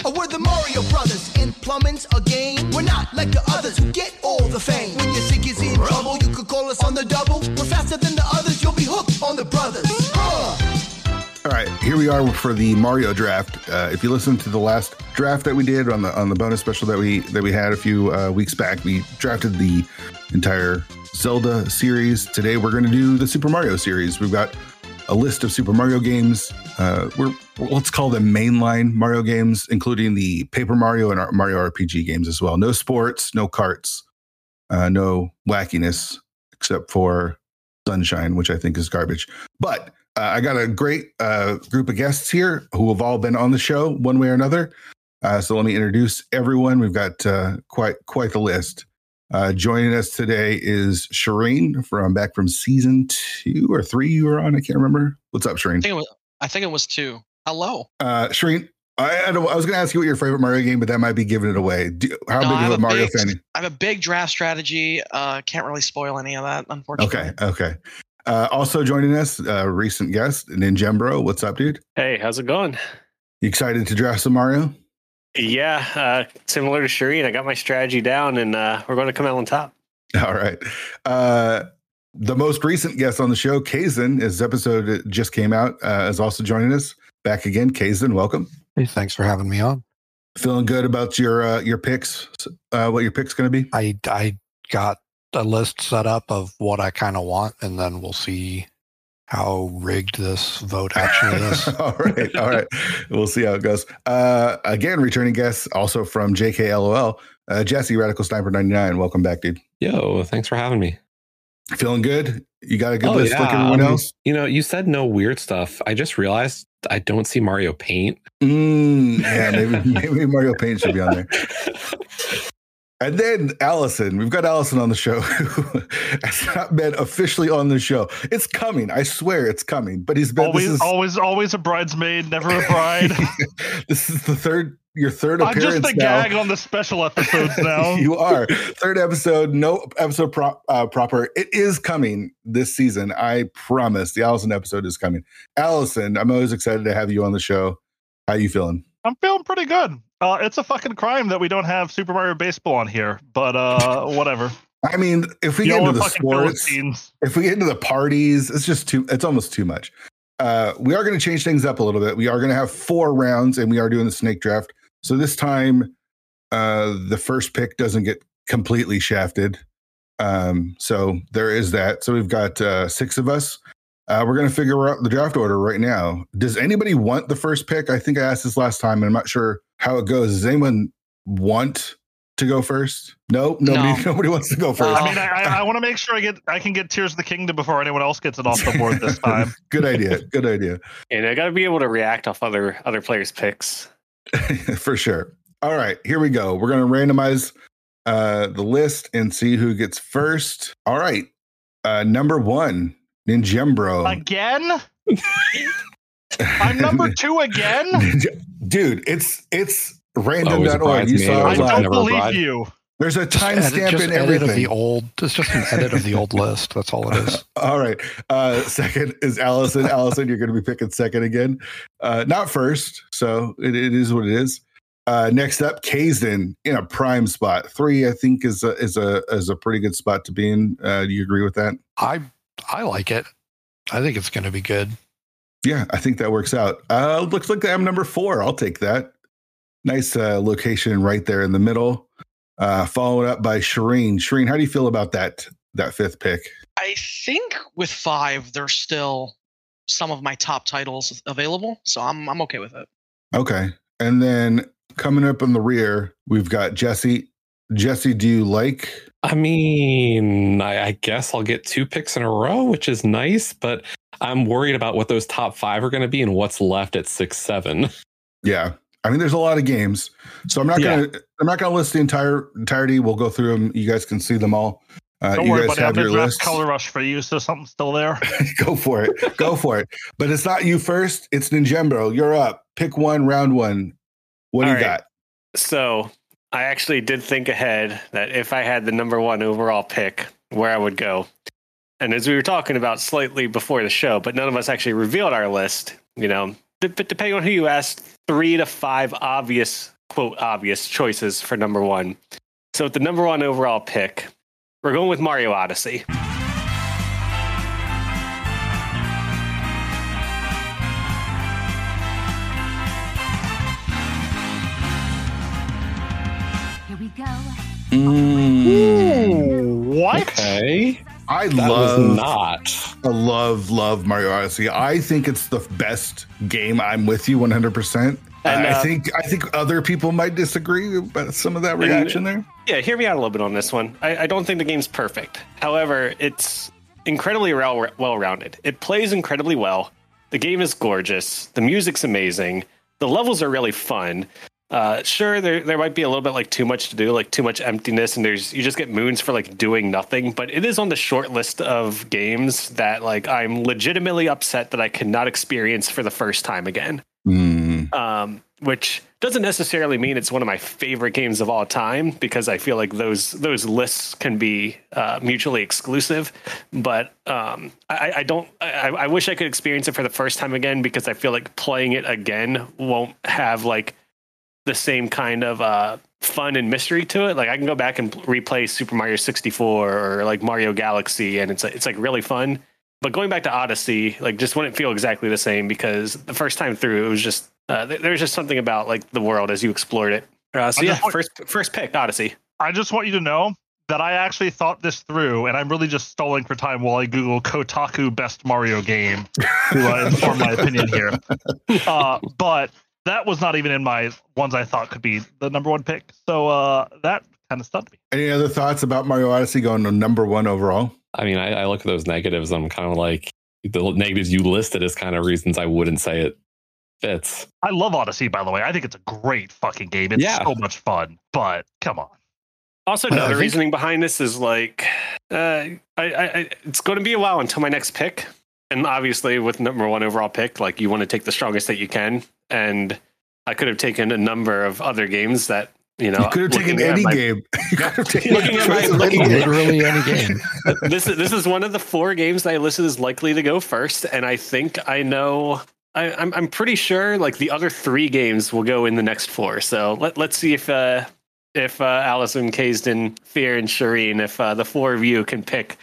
We're the Mario Brothers, and plumbing's a game. We're not like the others who get all the fame. When your sink is in trouble, you could call us on the double. We're faster than the others, you'll be hooked on the brothers. All right, here we are for the Mario draft. If you listen to the last draft that we did on the bonus special that we had a few weeks back, we drafted the entire Zelda series. Today we're going to do the Super Mario series. We've got a list of Super Mario games. Let's call them mainline Mario games, including the Paper Mario and Mario RPG games as well. No sports, no karts, no wackiness, except for Sunshine, which I think is garbage. But I got a great group of guests here who have all been on the show one way or another. So let me introduce everyone. We've got quite the list. Joining us today is Shireen back from season 2 or 3 you were on. I can't remember. What's up, Shireen? I think it was 2. Hello. Shireen, I was going to ask you what your favorite Mario game, but that might be giving it away. How big of a Mario fan are you? I have a big draft strategy. Can't really spoil any of that, unfortunately. Okay. Also joining us, recent guest, Ninjembro. What's up, dude? Hey, how's it going? You excited to draft some Mario? Yeah, similar to Shireen, I got my strategy down, and we're going to come out on top. All right. The most recent guest on the show, Kaizen, his episode just came out, is also joining us. Back again, Kaizen, welcome. Hey, thanks for having me on. Feeling good about your picks? What your pick's going to be? I got a list set up of what I kind of want, and then we'll see how rigged this vote actually is. All right. We'll see how it goes. Again, returning guest, also from JKLOL, Jesse, Radical Sniper 99. Welcome back, dude. Yo, thanks for having me. Feeling good? You got a good list like everyone else? You said no weird stuff. I just realized I don't see Mario Paint. Yeah, maybe Mario Paint should be on there. And then Allison, we've got Allison on the show who has not been officially on the show. It's coming. I swear it's coming. But he's been always a bridesmaid, never a bride. This is your third appearance. I'm just the gag on the special episodes now. You are. Third episode, no episode proper. It is coming this season. I promise. The Allison episode is coming. Allison, I'm always excited to have you on the show. How you feeling? I'm feeling pretty good. It's a fucking crime that we don't have Super Mario Baseball on here, but whatever. I mean, if we get into the sports, if we get into the parties, it's almost too much. We are going to change things up a little bit. We are going to have 4 rounds, and we are doing the snake draft. So this time, the first pick doesn't get completely shafted. So there is that. So we've got 6 of us. We're going to figure out the draft order right now. Does anybody want the first pick? I think I asked this last time, and I'm not sure how it goes. Does anyone want to go first? Nobody wants to go first. I mean, I want to make sure I can get Tears of the Kingdom before anyone else gets it off the board this time. Good idea. And I got to be able to react off other players' picks. For sure. All right, here we go. We're going to randomize the list and see who gets first. All right. Number 1. Ninjembro. Again? I'm number 2 again? Dude, it's random.org. You saw I don't believe you. There's a timestamp in everything. It's just an edit of the old list. That's all it is. All right. Second is Allison. Allison, you're going to be picking second again. Not first. So it is what it is. Next up, Kaizen in a prime spot. 3, I think, is a pretty good spot to be in. Do you agree with that? I like it. I think it's going to be good. Yeah, I think that works out. Looks like I'm number 4. I'll take that. Nice location right there in the middle. Followed up by Shireen. Shireen, how do you feel about that 5th pick? I think with 5, there's still some of my top titles available, so I'm okay with it. Okay. And then coming up in the rear, we've got Jesse. Jesse, do you like? I mean, I guess I'll get 2 picks in a row, which is nice, but I'm worried about what those top 5 are going to be and what's left at 6, 7. Yeah. I mean, there's a lot of games, so I'm not gonna list the entirety. We'll go through them. You guys can see them all. Don't worry, buddy. I'm gonna draft Color Rush for you, so something's still there. Go for it. But it's not you first. It's Ninjembro. You're up. Pick one, round 1. What do you got? So I actually did think ahead that if I had the number 1 overall pick, where I would go. And as we were talking about slightly before the show, but none of us actually revealed our list, but depending on who you asked, 3 to 5 obvious, quote, obvious choices for number 1. So with the number 1 overall pick, we're going with Mario Odyssey. Here we go. What? Okay. I That was love Mario Odyssey. I think it's the best game. I'm with you 100%. And, I think other people might disagree about some of that reaction there. Yeah, hear me out a little bit on this one. I don't think the game's perfect. However, it's incredibly well-rounded. It plays incredibly well. The game is gorgeous. The music's amazing. The levels are really fun. Sure, there might be a little bit like too much to do, like too much emptiness, and you just get moons for like doing nothing. But it is on the short list of games that like I'm legitimately upset that I cannot experience for the first time again. Which doesn't necessarily mean it's one of my favorite games of all time, because I feel like those lists can be mutually exclusive. But I wish I could experience it for the first time again, because I feel like playing it again won't have like the same kind of fun and mystery to it. Like I can go back and replay Super Mario 64 or like Mario Galaxy, and it's like really fun. But going back to Odyssey, like just wouldn't feel exactly the same, because the first time through it was just there was just something about like the world as you explored it. So yeah, first pick, Odyssey. I just want you to know that I actually thought this through, and I'm really just stalling for time while I Google Kotaku best Mario game to inform my opinion here. But that was not even in my ones I thought could be the number 1 pick. So that kind of stunned me. Any other thoughts about Mario Odyssey going to number 1 overall? I mean, I look at those negatives. I'm kind of like, the negatives you listed as kind of reasons I wouldn't say it fits. I love Odyssey, by the way. I think it's a great fucking game. It's so much fun, but come on. Also, another reasoning behind this is like, it's going to be a while until my next pick. And obviously with number 1 overall pick, like you want to take the strongest that you can. And I could have taken a number of other games that, you could have taken any game. Literally any game. This is one of the 4 games that I listed as likely to go first, and I think I know. I'm pretty sure like the other 3 games will go in the next 4. So let's see if Allison, Kaysden, Fear, and Shireen, if the 4 of you can pick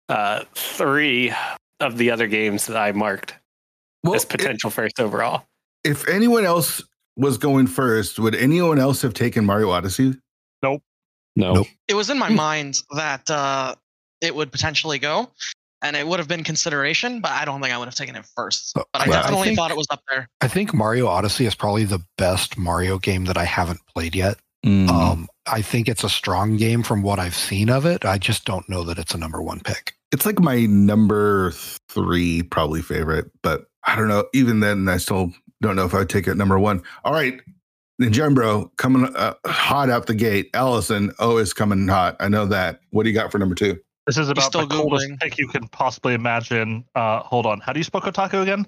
3 of the other games that I marked as potential first overall. If anyone else was going first, would anyone else have taken Mario Odyssey? Nope. No. It was in my mind that it would potentially go, and it would have been consideration, but I don't think I would have taken it first. But I definitely thought it was up there. I think Mario Odyssey is probably the best Mario game that I haven't played yet. I think it's a strong game from what I've seen of it. I just don't know that it's a number 1 pick. It's like my number 3 probably favorite, but I don't know. Even then, I still don't know if I'd take it number 1. All right. Ninjambro coming hot out the gate. Allison, is coming hot. I know that. What do you got for number 2? This is about the coolest pick you can possibly imagine. Hold on. How do you spell Kotaku again?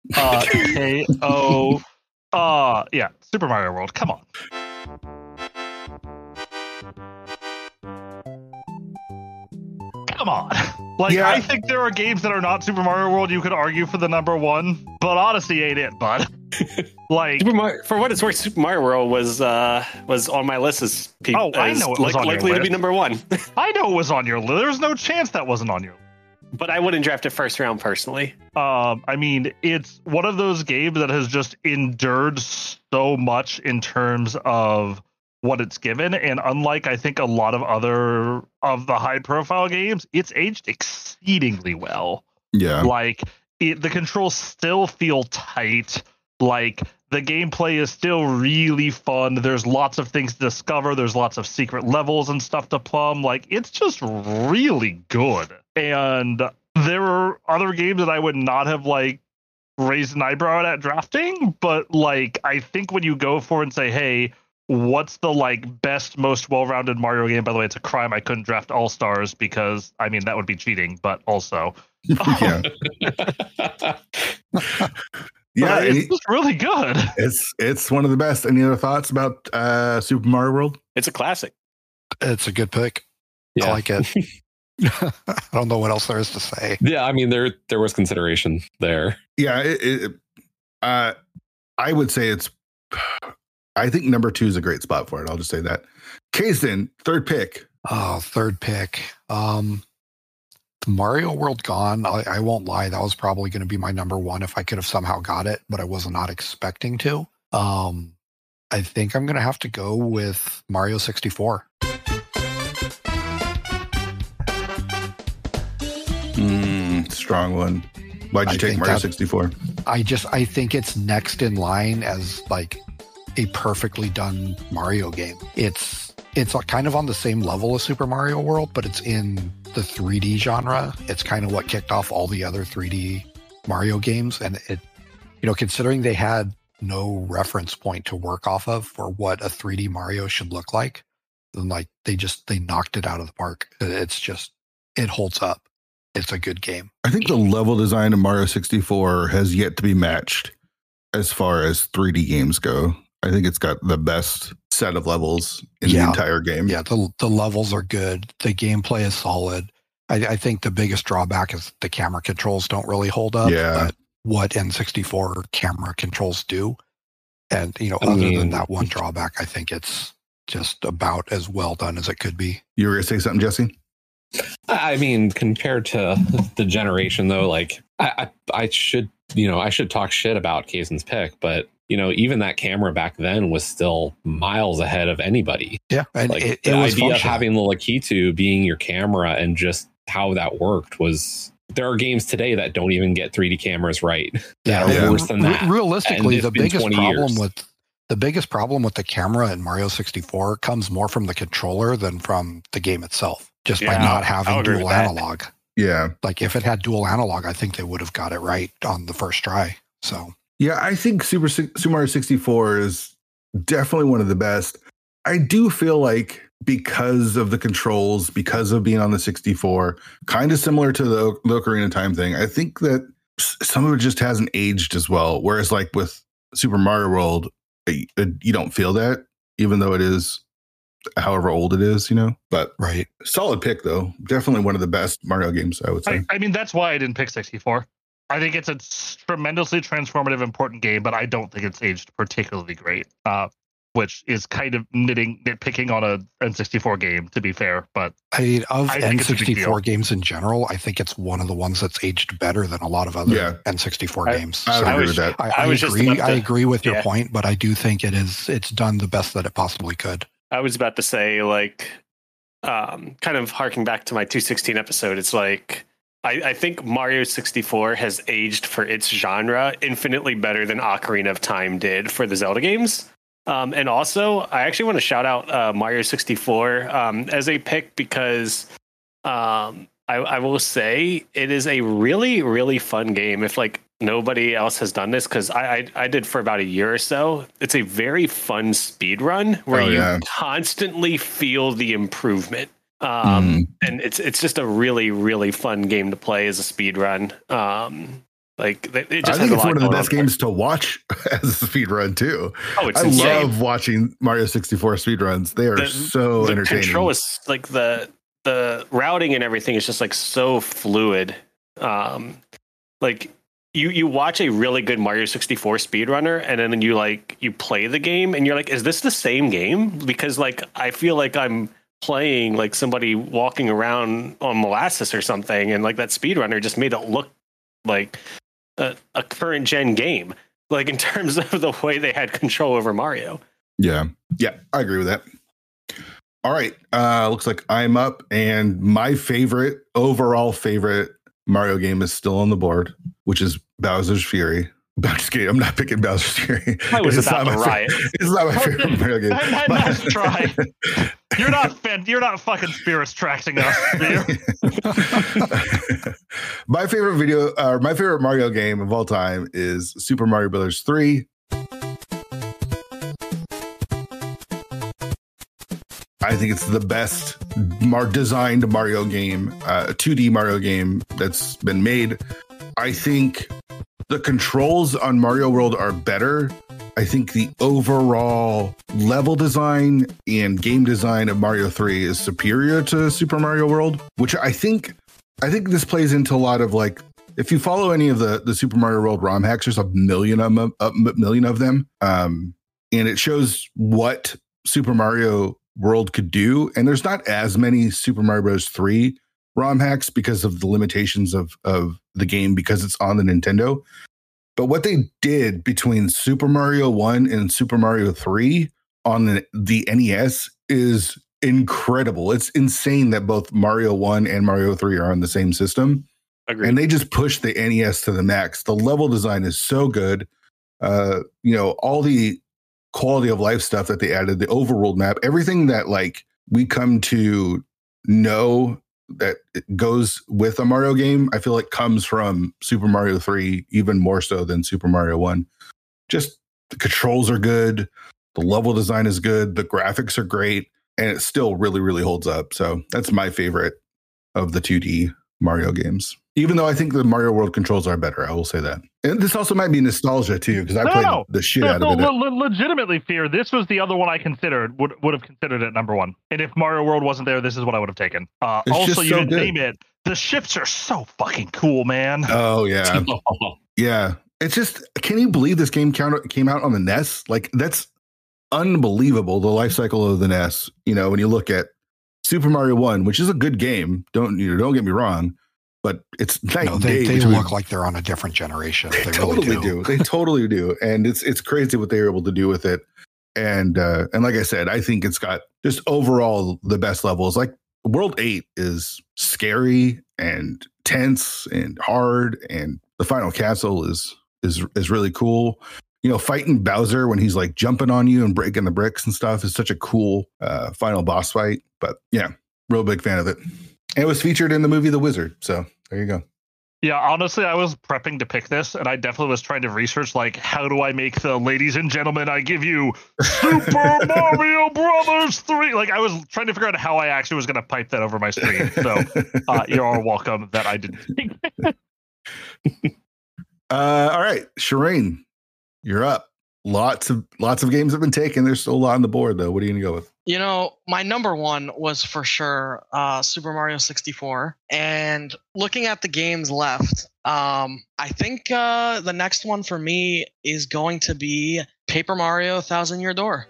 K-O... yeah, Super Mario World. Come on. Come on. I think there are games that are not Super Mario World you could argue for the number 1, but Odyssey ain't it, bud. For what it's worth, Super Mario World was on my list as I know it was on likely your to be number 1. I know it was on your list. There's no chance that wasn't on your list. But I wouldn't draft it first round personally. I mean, it's one of those games that has just endured so much in terms of what it's given, and unlike I think a lot of other of the high profile games, it's aged exceedingly well. Yeah, the controls still feel tight. Like the gameplay is still really fun. There's lots of things to discover. There's lots of secret levels and stuff to plumb. Like it's just really good. And there are other games that I would not have raised an eyebrow at drafting, but I think when you go for and say, hey, what's the best, most well-rounded Mario game? By the way, it's a crime I couldn't draft All Stars because I mean that would be cheating, but also yeah. Yeah, it's just really good. It's one of the best. Any other thoughts about Super Mario World? It's a classic. It's a good pick. Yeah. I like it. I don't know what else there is to say. Yeah, I mean there was consideration there. Yeah, I would say it's I think number 2 is a great spot for it. I'll just say that. Kaysen, third pick. Oh, third pick. Mario World Gone. I won't lie. That was probably going to be my number 1 if I could have somehow got it, but I was not expecting to. I think I'm going to have to go with Mario 64. Strong one. Why'd you take Mario 64? I think it's next in line as like a perfectly done Mario game. It's kind of on the same level as Super Mario World, but it's in the 3D genre. It's kind of what kicked off all the other 3D Mario games. And it, considering they had no reference point to work off of for what a 3D Mario should look like, then like they knocked it out of the park. It holds up. It's a good game. I think the level design of Mario 64 has yet to be matched as far as 3D games go. I think it's got the best set of levels in the entire game. Yeah, the levels are good. The gameplay is solid. I think the biggest drawback is the camera controls don't really hold up. Yeah. But what N64 camera controls do. And, other than that one drawback, I think it's just about as well done as it could be. You were going to say something, Jesse? I mean, compared to the generation, though, like I should talk shit about Kaysen's pick, but even that camera back then was still miles ahead of anybody. Yeah, and like the idea of having the Lakitu being your camera and just how that worked was. There are games today that don't even get 3D cameras right. That are worse than that. Realistically, the biggest problem with the camera in Mario 64 comes more from the controller than from the game itself. Just by not having dual analog. Yeah. Like if it had dual analog, I think they would have got it right on the first try. So yeah, I think Super Mario 64 is definitely one of the best. I do feel like because of the controls, because of being on the 64, kind of similar to the Ocarina of Time thing, I think that some of it just hasn't aged as well. Whereas like with Super Mario World, you don't feel that, even though it is however old it is, but right. Solid pick though. Definitely one of the best Mario games, I would say. I mean, that's why I didn't pick 64. I think it's a tremendously transformative, important game, but I don't think it's aged particularly great, which is kind of nitpicking on a N64 game, to be fair. But I mean, of N64 games in general, I think it's one of the ones that's aged better than a lot of other N64 games. I agree with that. I agree with your point, but I do think it's done the best that it possibly could. I was about to say, like, kind of harking back to my 216 episode, it's like, I think Mario 64 has aged for its genre infinitely better than Ocarina of Time did for the Zelda games. And also, I actually want to shout out Mario 64 as a pick because I will say it is a really, really fun game. If like nobody else has done this, because I did for about a year or so. It's a very fun speed run where you constantly feel the improvement. And it's just a really, really fun game to play as a speed run. Like it just I think it's one of the best games to watch as a speed run too. Oh, it's insane. Love watching Mario 64 speed runs. They are so entertaining. The control is like the routing and everything is just like so fluid. Like you watch a really good Mario 64 speedrunner and then you play the game and you're like, is this the same game? Because like I feel like I'm playing like somebody walking around on molasses or something, and like that speedrunner just made it look like a current gen game, like in terms of the way they had control over Mario. Yeah, I agree with that. All right, looks like I'm up, and my overall favorite Mario game is still on the board, which is Bowser's Fury. I'm just kidding. I'm not picking Bowser's Fury. I was about to riot. It's not my favorite Mario game. Nice try. You're not fucking Spirits tracking us. My favorite Mario game of all time is Super Mario Bros. 3. I think it's the best designed Mario game, 2D Mario game that's been made. I think the controls on Mario World are better. I think the overall level design and game design of Mario 3 is superior to Super Mario World, which I think this plays into a lot of like, if you follow any of the Super Mario World ROM hacks, there's a million of them. and it shows what Super Mario World could do. And there's not as many Super Mario Bros. 3 ROM hacks because of the limitations of the game because it's on the Nintendo. But what they did between Super Mario 1 and Super Mario 3 on the NES is incredible. It's insane that both Mario 1 and Mario 3 are on the same system. Agreed. And they just pushed the NES to the max. The level design is so good. All the quality of life stuff that they added, the overworld map, everything that like we come to know that it goes with a Mario game, I feel like comes from Super Mario 3 even more so than Super Mario 1. Just the controls are good, the level design is good, the graphics are great, and it still really, really holds up. So that's my favorite of the 2D Mario games. Even though I think the Mario World controls are better, I will say that. And this also might be nostalgia too, because I played the shit out of it. Legitimately, Fear, this was the other one I considered, would have considered it number one. And if Mario World wasn't there, this is what I would have taken. Also, you didn't name it. The shifts are so fucking cool, man. Oh, yeah. Yeah. It's just, can you believe this game came out on the NES? Like, that's unbelievable, the life cycle of the NES. You know, when you look at Super Mario 1, which is a good game, don't get me wrong, but it's night and day. They look like they're on a different generation. They totally really do. They totally do. And it's crazy what they were able to do with it. And like I said, I think it's got just overall the best levels. Like World 8 is scary and tense and hard, and the final castle is really cool. You know, fighting Bowser when he's like jumping on you and breaking the bricks and stuff is such a cool final boss fight. But yeah, real big fan of it. And it was featured in the movie The Wizard. So there you go. Yeah, honestly, I was prepping to pick this, and I definitely was trying to research, like, how do I make the ladies and gentlemen, I give you Super Mario Brothers 3. Like, I was trying to figure out how I actually was going to pipe that over my screen. So you're all welcome that I didn't think that. All right, Shireen, you're up. Lots of games have been taken. There's still a lot on the board, though. What are you going to go with? You know, my number one was for sure Super Mario 64. And looking at the games left, I think the next one for me is going to be Paper Mario Thousand Year Door.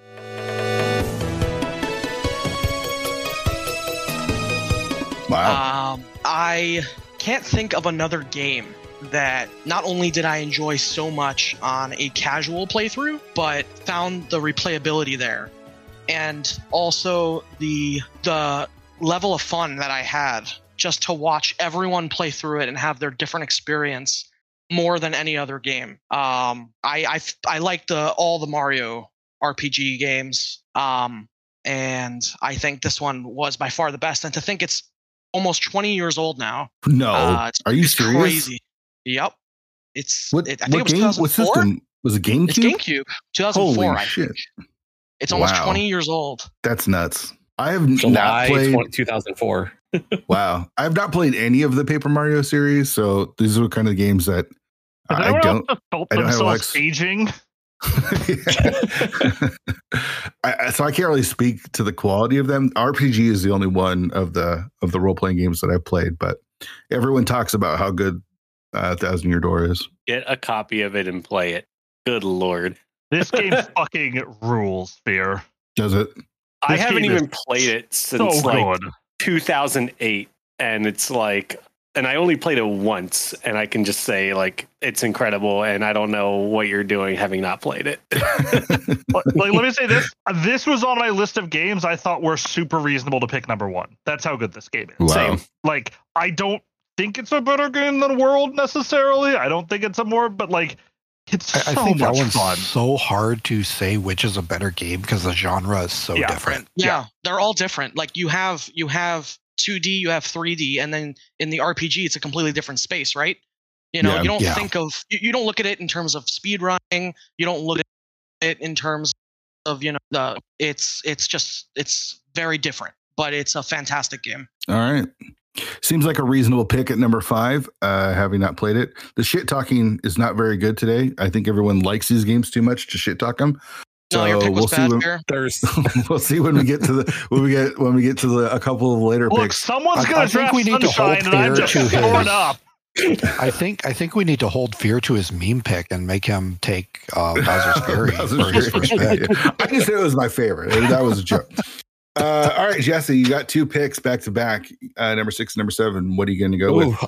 Wow. I can't think of another game that not only did I enjoy so much on a casual playthrough, but found the replayability there. And also the level of fun that I had just to watch everyone play through it and have their different experience more than any other game. I liked all the Mario RPG games, and I think this one was by far the best. And to think it's almost 20 years old now. No, are you serious? Crazy. Yep. I think it was game? 2004. What system? Was it GameCube? It's GameCube. 2004. Holy I shit. think. It's almost 20 years old. That's nuts. I have July not played 2004. Wow. I have not played any of the Paper Mario series, so these are the kind of games that I don't have aging. So I can't really speak to the quality of them. RPG is the only one of the role-playing games that I've played, but everyone talks about how good Thousand Year Door is. Get a copy of it and play it. Good Lord. This game fucking rules, Fear. Does it? I haven't even played it since so like 2008, and it's like, and I only played it once, and I can just say like it's incredible, and I don't know what you're doing having not played it. Like, let me say this: this was on my list of games I thought were super reasonable to pick number one. That's how good this game is. Wow. Same. Like, I don't think it's a better game than World necessarily. I don't think it's a more, but like. It's I so think that much one's fun. so hard to say which is a better game because the genre is so different. Yeah, they're all different. Like you have 2D, you have 3D, and then in the RPG, it's a completely different space, right? You know, you don't think of, you don't look at it in terms of speed running. You don't look at it in terms of, you know, it's very different, but it's a fantastic game. All right. Seems like a reasonable pick at number 5, having not played it. The shit talking is not very good today. I think everyone likes these games too much to shit talk them. So your pick was bad, we'll see when we get to a couple of later Look, picks. someone's gonna draft Sunshine, and I'm just throwing up. I think we need to hold Fear to his meme pick and make him take Bowser's Fury for his first pick. I just said it was my favorite. That was a joke. All right, Jesse, you got 2 picks back to back, number 6 and number 7. What are you going to go with?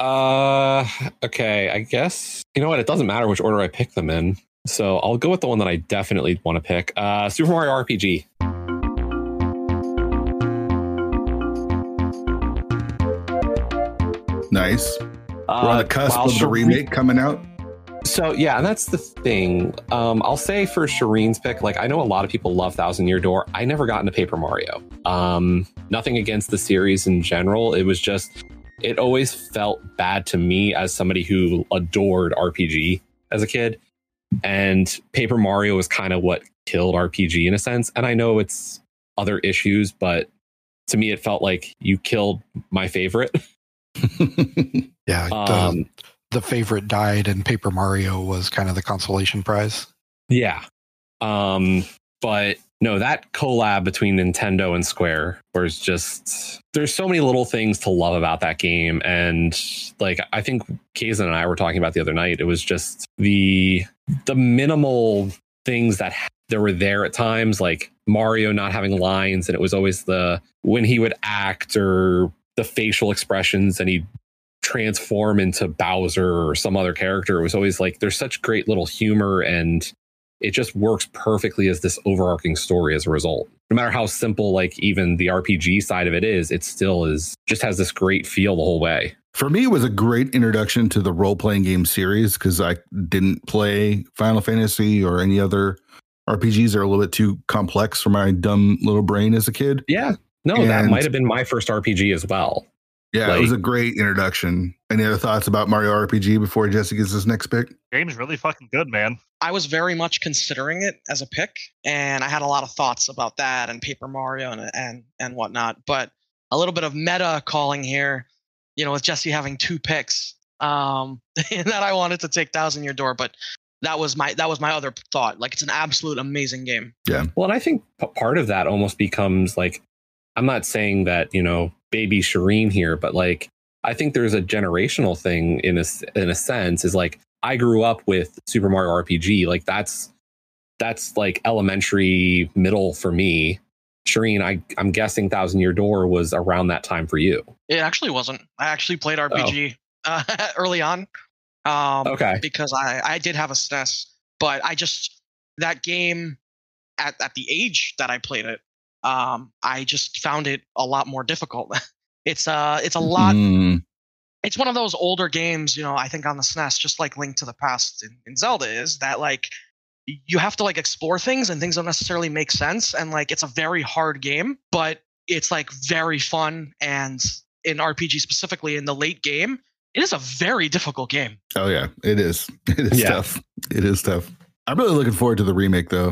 Okay, I guess you know what? It doesn't matter which order I pick them in, so I'll go with the one that I definitely want to pick. Super Mario RPG. Nice. We're on the cusp of the remake coming out. So yeah, and that's the thing. I'll say for Shireen's pick, like I know a lot of people love Thousand Year Door. I never got into Paper Mario. Nothing against the series in general. It was just, it always felt bad to me as somebody who adored RPG as a kid. And Paper Mario was kind of what killed RPG in a sense. And I know it's other issues, but to me, it felt like you killed my favorite. Yeah. The favorite died and Paper Mario was kind of the consolation prize. Yeah. But no, that collab between Nintendo and Square was just, there's so many little things to love about that game. And like, I think Kazan and I were talking about the other night, it was just the minimal things that there were there at times, like Mario not having lines. And it was always when he would act or the facial expressions and he'd transform into Bowser or some other character. It was always like, there's such great little humor and it just works perfectly as this overarching story as a result. No matter how simple, like even the RPG side of it is, it still is just has this great feel the whole way. For me, it was a great introduction to the role-playing game series because I didn't play Final Fantasy or any other RPGs that are a little bit too complex for my dumb little brain as a kid. Yeah. No, that might have been my first RPG as well. Yeah, it was a great introduction. Any other thoughts about Mario RPG before Jesse gets his next pick? Game's really fucking good, man. I was very much considering it as a pick, and I had a lot of thoughts about that and Paper Mario and whatnot. But a little bit of meta calling here, you know, with Jesse having 2 picks, and that I wanted to take Thousand Year Door, but that was my other thought. Like, it's an absolute amazing game. Yeah. Well, and I think part of that almost becomes like, I'm not saying that, you know, baby Shireen here, but like, I think there's a generational thing in a sense is like, I grew up with Super Mario RPG. Like that's like elementary middle for me. Shireen, I'm guessing Thousand Year Door was around that time for you. It actually wasn't. I actually played RPG early on. Okay. Because I did have a SNES, but that game at the age that I played it, I just found it a lot more difficult. It's a lot. It's one of those older games, you know, I think on the SNES, just like Link to the Past in Zelda is that like you have to like explore things and things don't necessarily make sense. And like, it's a very hard game, but it's like very fun. And in RPG specifically in the late game, it is a very difficult game. Oh yeah, it is. It is tough. It is tough. I'm really looking forward to the remake though.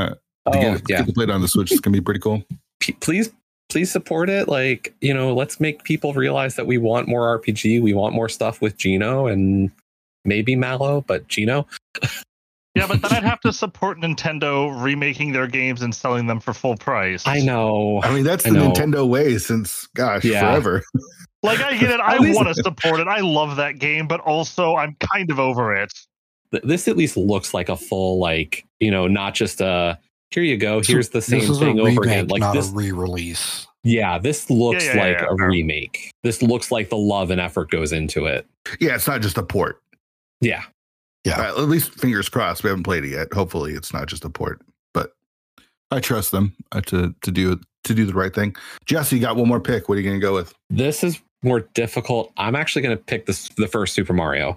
Get to play it on the Switch. It's gonna be pretty cool. Please support it. Like, you know, let's make people realize that we want more RPG. We want more stuff with Geno and maybe Mallow, but Geno. Yeah, but then I'd have to support Nintendo remaking their games and selling them for full price. I know. I mean, that's the Nintendo way since, forever. Like, I get it. I want to support it. I love that game, but also I'm kind of over it. This at least looks like a full, like, you know, not just a, here you go, here's the same thing over again. Like not this, a re-release. Yeah, this looks like a remake. This looks like the love and effort goes into it. Yeah, it's not just a port. Yeah. Yeah. At least fingers crossed. We haven't played it yet. Hopefully it's not just a port, but I trust them to do the right thing. Jesse, you got one more pick. What are you going to go with? This is more difficult. I'm actually going to pick the first Super Mario.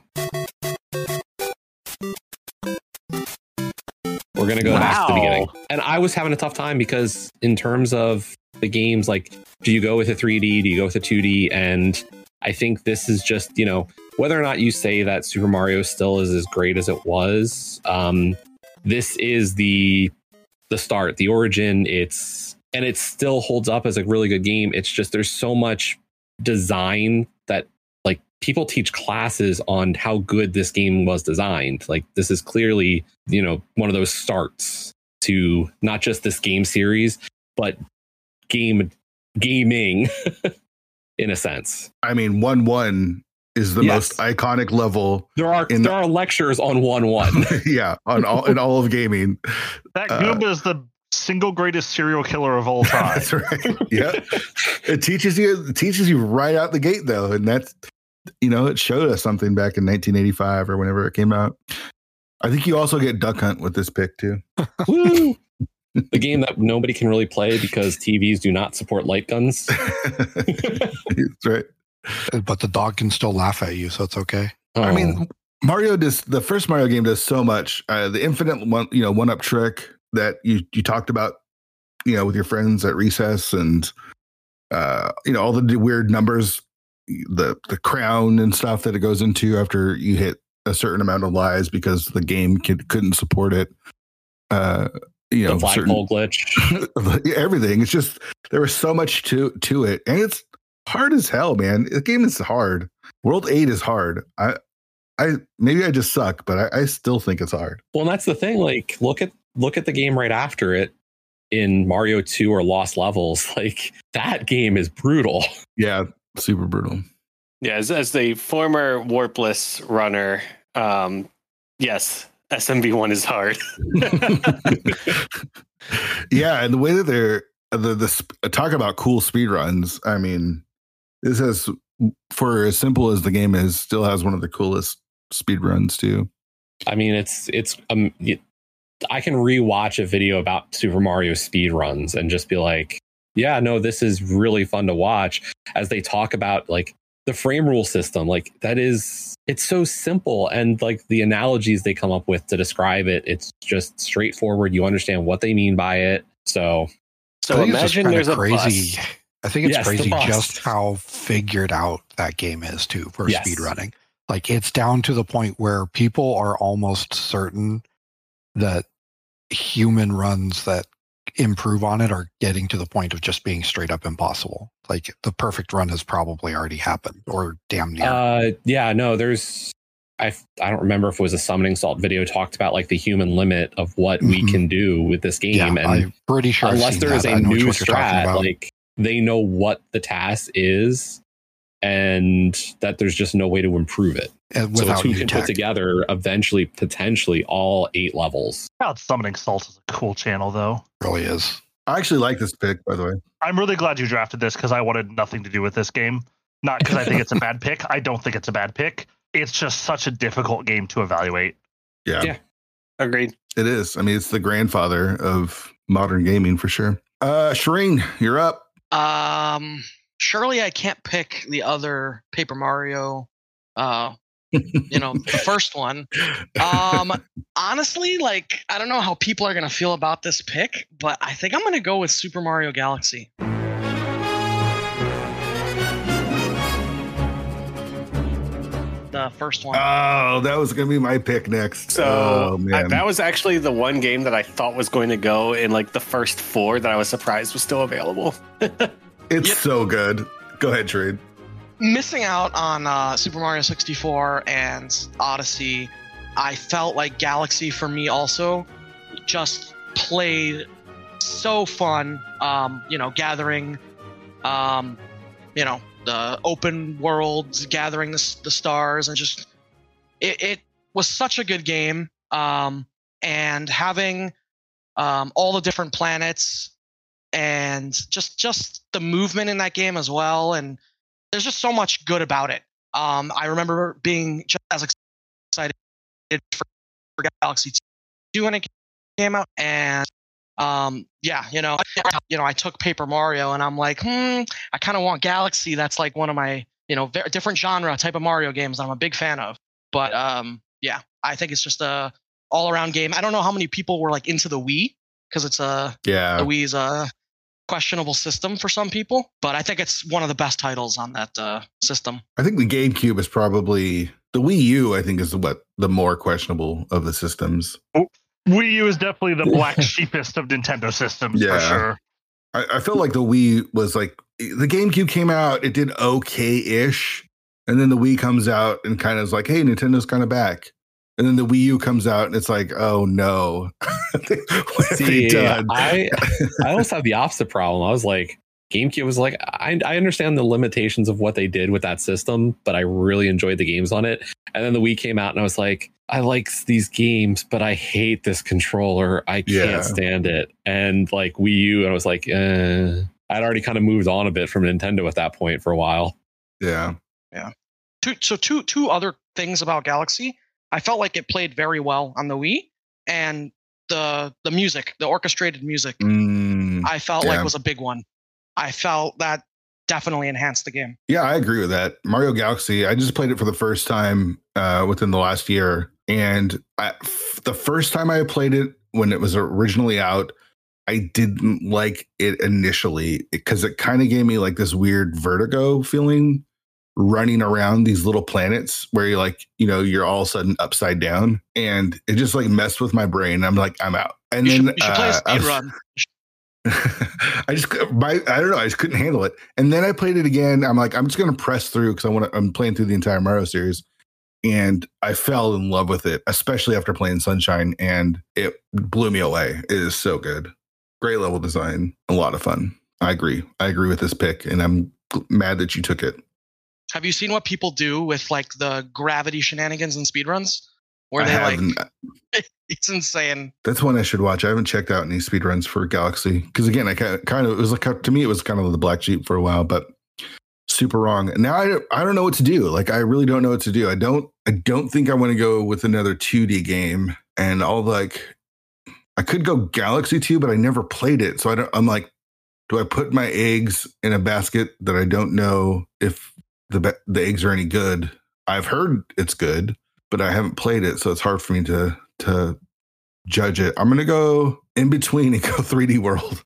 We're going to go back to the beginning. And I was having a tough time because in terms of the games, like, do you go with a 3D? Do you go with a 2D? And I think this is just, you know, whether or not you say that Super Mario still is as great as it was, this is the start, the origin. It still holds up as a really good game. It's just, there's so much design that like people teach classes on how good this game was designed. Like, this is clearly, you know, one of those starts to not just this game series, but gaming in a sense. I mean, 1-1 is the most iconic level. There are lectures on 1-1. Yeah, in all of gaming. That Goomba is the single greatest serial killer of all time. That's right. Yeah, it teaches you right out the gate though, and that's it showed us something back in 1985 or whenever it came out. I think you also get Duck Hunt with this pick too. Woo! The game that nobody can really play because TVs do not support light guns. That's right. But the dog can still laugh at you, so it's okay. Oh. I mean, the first Mario game does so much. The infinite one-up trick that you talked about, with your friends at recess, and all the weird numbers, the crown and stuff that it goes into after you hit a certain amount of lives because the game couldn't support it. The flagpole glitch, everything. It's just there was so much to it, and it's hard as hell, man. The game is hard. World 8 is hard. I maybe I just suck, but I still think it's hard. Well, and that's the thing. Like, look at the game right after it in Mario 2 or Lost Levels. Like, that game is brutal. Yeah, super brutal. Yeah, as the former warpless runner, yes, SMB1 is hard. Yeah, and the way that they're talk about cool speed runs. I mean, this has, for as simple as the game is, still has one of the coolest speed runs too. I mean, I can rewatch a video about Super Mario speed runs and just be like, yeah, no, this is really fun to watch, as they talk about like the frame rule system. Like, it's so simple, and like the analogies they come up with to describe it, it's just straightforward. You understand what they mean by it. So imagine there's crazy. I think it's crazy the just how figured out that game is too for speed running. Like, it's down to the point where people are almost certain that human runs that improve on it are getting to the point of just being straight up impossible. Like, the perfect run has probably already happened, or damn near. Yeah, no, I don't remember if it was a Summoning Salt video talked about like the human limit of what we can do with this game. Yeah, and I'm pretty sure unless there is a new strat, like, they know what the task is, and that there's just no way to improve it. So it's who can put together eventually, potentially, all 8 levels. Summoning Salt is a cool channel, though. It really is. I actually like this pick, by the way. I'm really glad you drafted this because I wanted nothing to do with this game. Not because I think it's a bad pick. I don't think it's a bad pick. It's just such a difficult game to evaluate. Yeah. Agreed. It is. I mean, it's the grandfather of modern gaming for sure. Shireen, you're up. Surely I can't pick the other Paper Mario, the first one. Honestly, like, I don't know how people are going to feel about this pick, but I think I'm going to go with Super Mario Galaxy. The first one. Oh, that was going to be my pick next. So that was actually the one game that I thought was going to go in like the first 4 that I was surprised was still available. It's so good. Go ahead, Trade. Missing out on Super Mario 64 and Odyssey, I felt like Galaxy for me also just played so fun. Gathering, the open worlds, gathering the stars, and just it was such a good game. And having all the different planets. And just the movement in that game as well, and there's just so much good about it. I remember being just as excited for Galaxy 2 when it came out, and I took Paper Mario, and I'm like, I kind of want Galaxy. That's like one of my very different genre type of Mario games that I'm a big fan of. But I think it's just a all around game. I don't know how many people were like into the Wii, because it's the Wii's a questionable system for some people, but I think it's one of the best titles on that system. I think the GameCube is probably the Wii U. I think is the more questionable of the systems. Wii U is definitely the black sheepest of Nintendo systems for sure. I feel like the Wii was like the GameCube came out, it did okay-ish, and then the Wii comes out and kind of is like, hey, Nintendo's kind of back. And then the Wii U comes out, and it's like, oh no, what have they done? I almost have the opposite problem. I was like, GameCube was like, I understand the limitations of what they did with that system, but I really enjoyed the games on it. And then the Wii came out and I was like, I like these games, but I hate this controller. I can't stand it. And like Wii U, I was like, I'd already kind of moved on a bit from Nintendo at that point for a while. Yeah. Two other things about Galaxy. I felt like it played very well on the Wii, and the music, the orchestrated music, I felt like was a big one. I felt that definitely enhanced the game. Yeah, I agree with that. Mario Galaxy, I just played it for the first time within the last year. And the first time I played it when it was originally out, I didn't like it initially because it kind of gave me like this weird vertigo feeling running around these little planets where you're like, you're all of a sudden upside down, and it just like messed with my brain. I'm like, I'm out. And you should play a speed run. I don't know. I just couldn't handle it. And then I played it again. I'm like, I'm just going to press through because I'm playing through the entire Mario series. And I fell in love with it, especially after playing Sunshine, and it blew me away. It is so good. Great level design. A lot of fun. I agree with this pick, and I'm mad that you took it. Have you seen what people do with like the gravity shenanigans and speedruns? Where it's insane. That's one I should watch. I haven't checked out any speedruns for Galaxy because again, I kind of it was like to me it was kind of the black sheep for a while, but super wrong. Now I don't know what to do. Like I really don't know what to do. I don't think I want to go with another 2D game, and I could go Galaxy 2, but I never played it, so I'm like, do I put my eggs in a basket that I don't know if the eggs are any good? I've heard it's good, but I haven't played it, so it's hard for me to judge it. I'm going to go in between and go 3D World.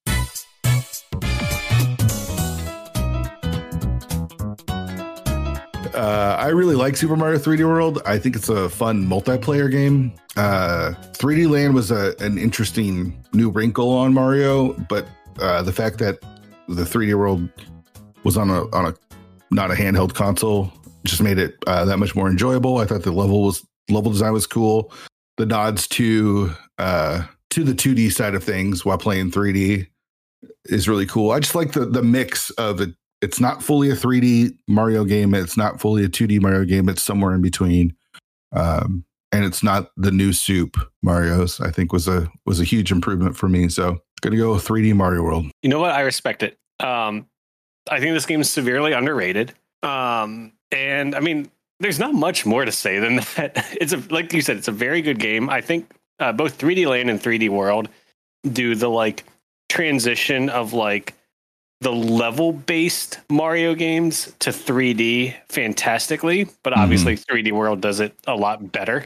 I really like Super Mario 3D World. I think it's a fun multiplayer game. 3D Land was an interesting new wrinkle on Mario, but the fact that the 3D World was on a not a handheld console just made it that much more enjoyable. I thought the level design was cool. The nods to the 2D side of things while playing 3D is really cool. I just like the mix of it. It's not fully a 3D Mario game. It's not fully a 2D Mario game. It's somewhere in between. And it's not the new soup Mario's, I think was a huge improvement for me. So going to go with 3D Mario World. You know what? I respect it. I think this game is severely underrated. And I mean, there's not much more to say than that. Like you said, it's a very good game. I think both 3D Land and 3D World do the like transition of like the level-based Mario games to 3D fantastically, but obviously 3D World does it a lot better.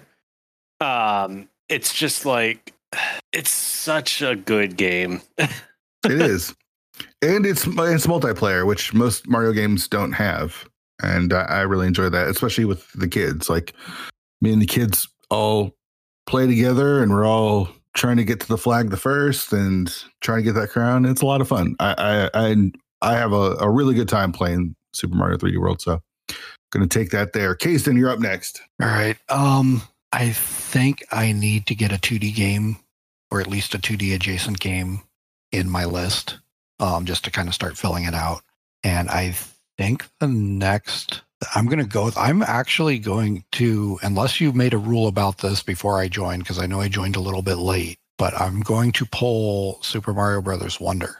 It's just like, it's such a good game. It is. And it's multiplayer, which most Mario games don't have. And I really enjoy that, especially with the kids. Like me and the kids all play together, and we're all trying to get to the flag the first and trying to get that crown. It's a lot of fun. I have a really good time playing Super Mario 3D World. So I'm going to take that there. Kason, you're up next. All right. I think I need to get a 2D game, or at least a 2D adjacent game in my list, just to kind of start filling it out. And I think the next I'm actually going to, unless you made a rule about this before I joined, because I know I joined a little bit late, but I'm going to pull Super Mario Brothers Wonder.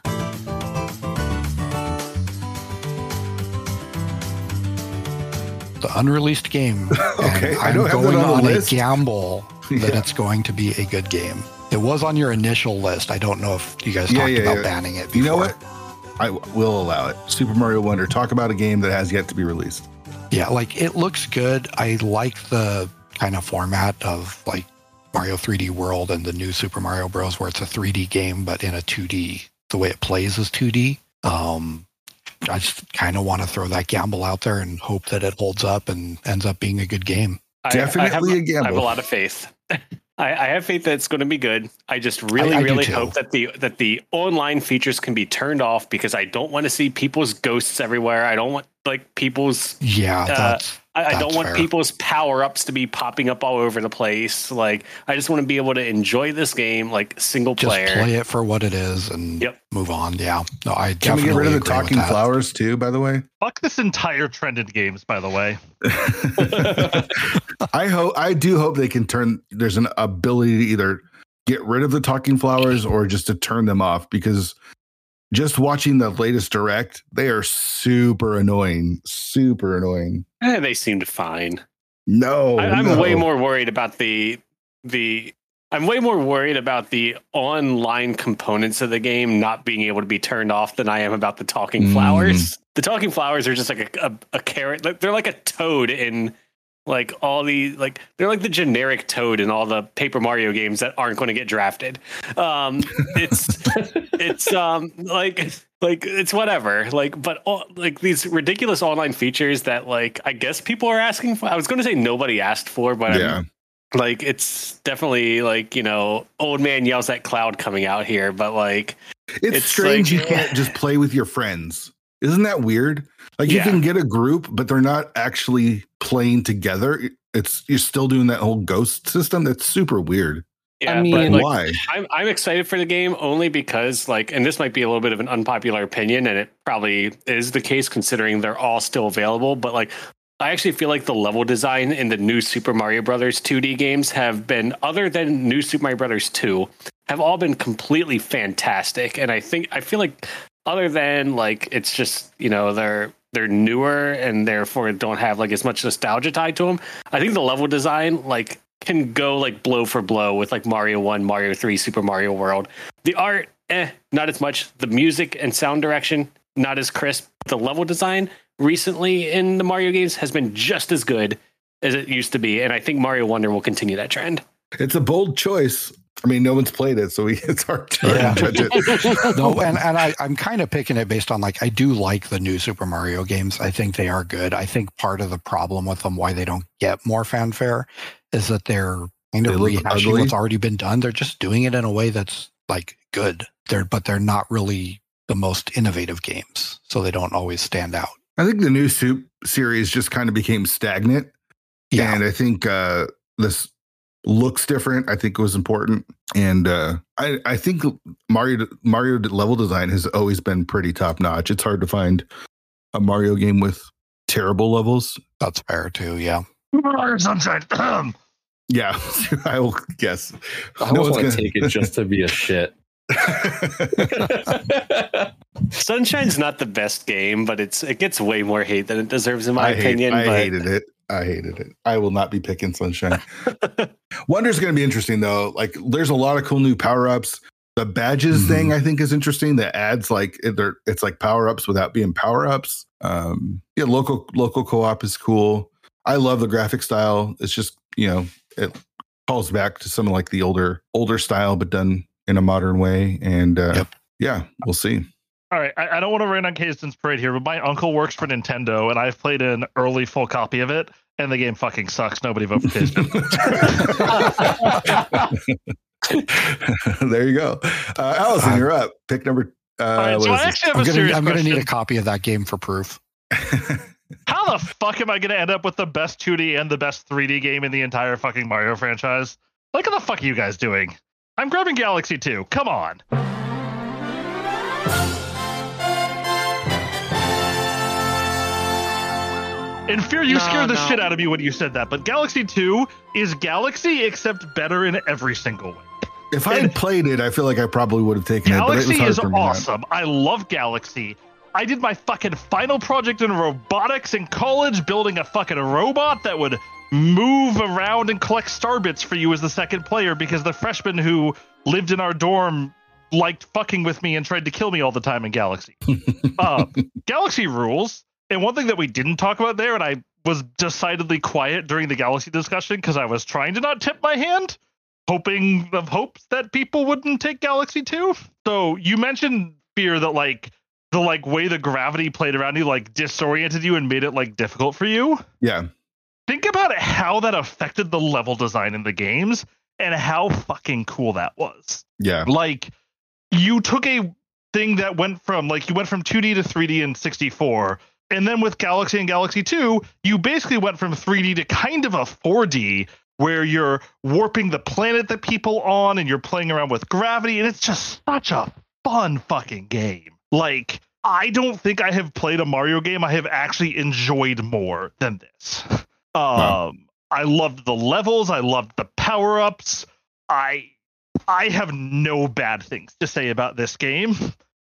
The unreleased game. Okay, I'm going on a gamble that it's going to be a good game. It was on your initial list. I don't know if you guys talked about banning it before. You know what? I will allow it. Super Mario Wonder. Talk about a game that has yet to be released. Yeah, like it looks good. I like the kind of format of like Mario 3D World and the new Super Mario Bros. Where it's a 3D game, but in a 2D. The way it plays is 2D. I just kind of want to throw that gamble out there and hope that it holds up and ends up being a good game. Definitely a gamble. I have a lot of faith. I have faith that it's going to be good. I just really hope that the online features can be turned off, because I don't want to see people's ghosts everywhere. I don't want like people's Yeah, I don't want fair. people's power-ups to be popping up all over the place. Like, I just want to be able to enjoy this game like single Just player. play it for what it is and move on. Yeah. No, I Can we definitely get rid of the agree with talking that. flowers too, by the way? Fuck this entire trend in games, by the way. I do hope they can there's an ability to either get rid of the talking flowers or just to turn them off, because just watching the latest direct, they are super annoying. They seemed fine. No, I'm way more worried about the I'm way more worried about the online components of the game not being able to be turned off than I am about the talking flowers. The talking flowers are just like a carrot. They're like a toad in like all the they're like the generic toad in all the Paper Mario games that aren't going to get drafted. It's it's whatever. But these ridiculous online features that I guess people are asking for. I was going to say nobody asked for, but yeah. It's definitely old man yells at cloud coming out here, but it's strange you can't just play with your friends. Isn't that weird? You can get a group, but they're not actually playing together. You're still doing that whole ghost system. That's super weird. Yeah, I mean, but why? I'm excited for the game only because and this might be a little bit of an unpopular opinion, and it probably is the case considering they're all still available, but I actually feel like the level design in the new Super Mario Brothers 2D games have been, other than New Super Mario Brothers 2, have all been completely fantastic. And I feel like other than it's just, they're newer and therefore don't have as much nostalgia tied to them. I think the level design can go blow for blow with Mario 1, Mario 3, Super Mario World. The art, not as much. The music and sound direction, not as crisp. The level design recently in the Mario games has been just as good as it used to be, and I think Mario Wonder will continue that trend. It's a bold choice. I mean, no one's played it, so it's hard to judge it. No, and I'm kind of picking it based on I do like the new Super Mario games. I think they are good. I think part of the problem with them, why they don't get more fanfare, is that they're kind of rehashing what's already been done. They're just doing it in a way that's good. But they're not really the most innovative games, so they don't always stand out. I think the new Soup series just kind of became stagnant. Yeah. And I think this looks different. I think it was important. And I think Mario level design has always been pretty top notch. It's hard to find a Mario game with terrible levels. That's fair too, yeah. Mario Sunshine. Yeah, I will guess. I almost want to take it just to be a shit. Sunshine's not the best game, but it gets way more hate than it deserves, in my opinion. I hated it. I will not be picking Sunshine. Wonder's going to be interesting though. There's a lot of cool new power-ups. The badges thing I think is interesting. That adds it's power-ups without being power-ups. Local co-op is cool. I love the graphic style. It's just it calls back to some of the older style, but done in a modern way. And yeah, we'll see. All right, I don't want to rain on Kazden's parade here, but my uncle works for Nintendo, and I've played an early full copy of it, and the game fucking sucks. Nobody vote for Kazden. There you go. Allison, you're up. Pick number. All right, so I actually have a serious question. I'm going to need a copy of that game for proof. How the fuck am I going to end up with the best 2D and the best 3D game in the entire fucking Mario franchise? What the fuck are you guys doing? I'm grabbing Galaxy 2. Come on. In fear, you scared the shit out of me when you said that, but Galaxy 2 is Galaxy except better in every single way. If I had played it, I feel like I probably would have taken Galaxy it. But it was is awesome. I love Galaxy. I did my fucking final project in robotics in college, building a fucking robot that would move around and collect star bits for you as the second player, because the freshman who lived in our dorm liked fucking with me and tried to kill me all the time in Galaxy. Galaxy rules. And one thing that we didn't talk about there, and I was decidedly quiet during the Galaxy discussion because I was trying to not tip my hand, hopes that people wouldn't take Galaxy 2. So you mentioned, Fear, that the way the gravity played around you disoriented you and made it difficult for you. Yeah. Think about how that affected the level design in the games and how fucking cool that was. Yeah. You took a thing that went from 2D to 3D in 64, And then with Galaxy and Galaxy 2, you basically went from 3D to kind of a 4D where you're warping the planet that people on and you're playing around with gravity. And it's just such a fun fucking game. Like, I don't think I have played a Mario game I have actually enjoyed more than this. I loved the levels. I loved the power-ups. I have no bad things to say about this game.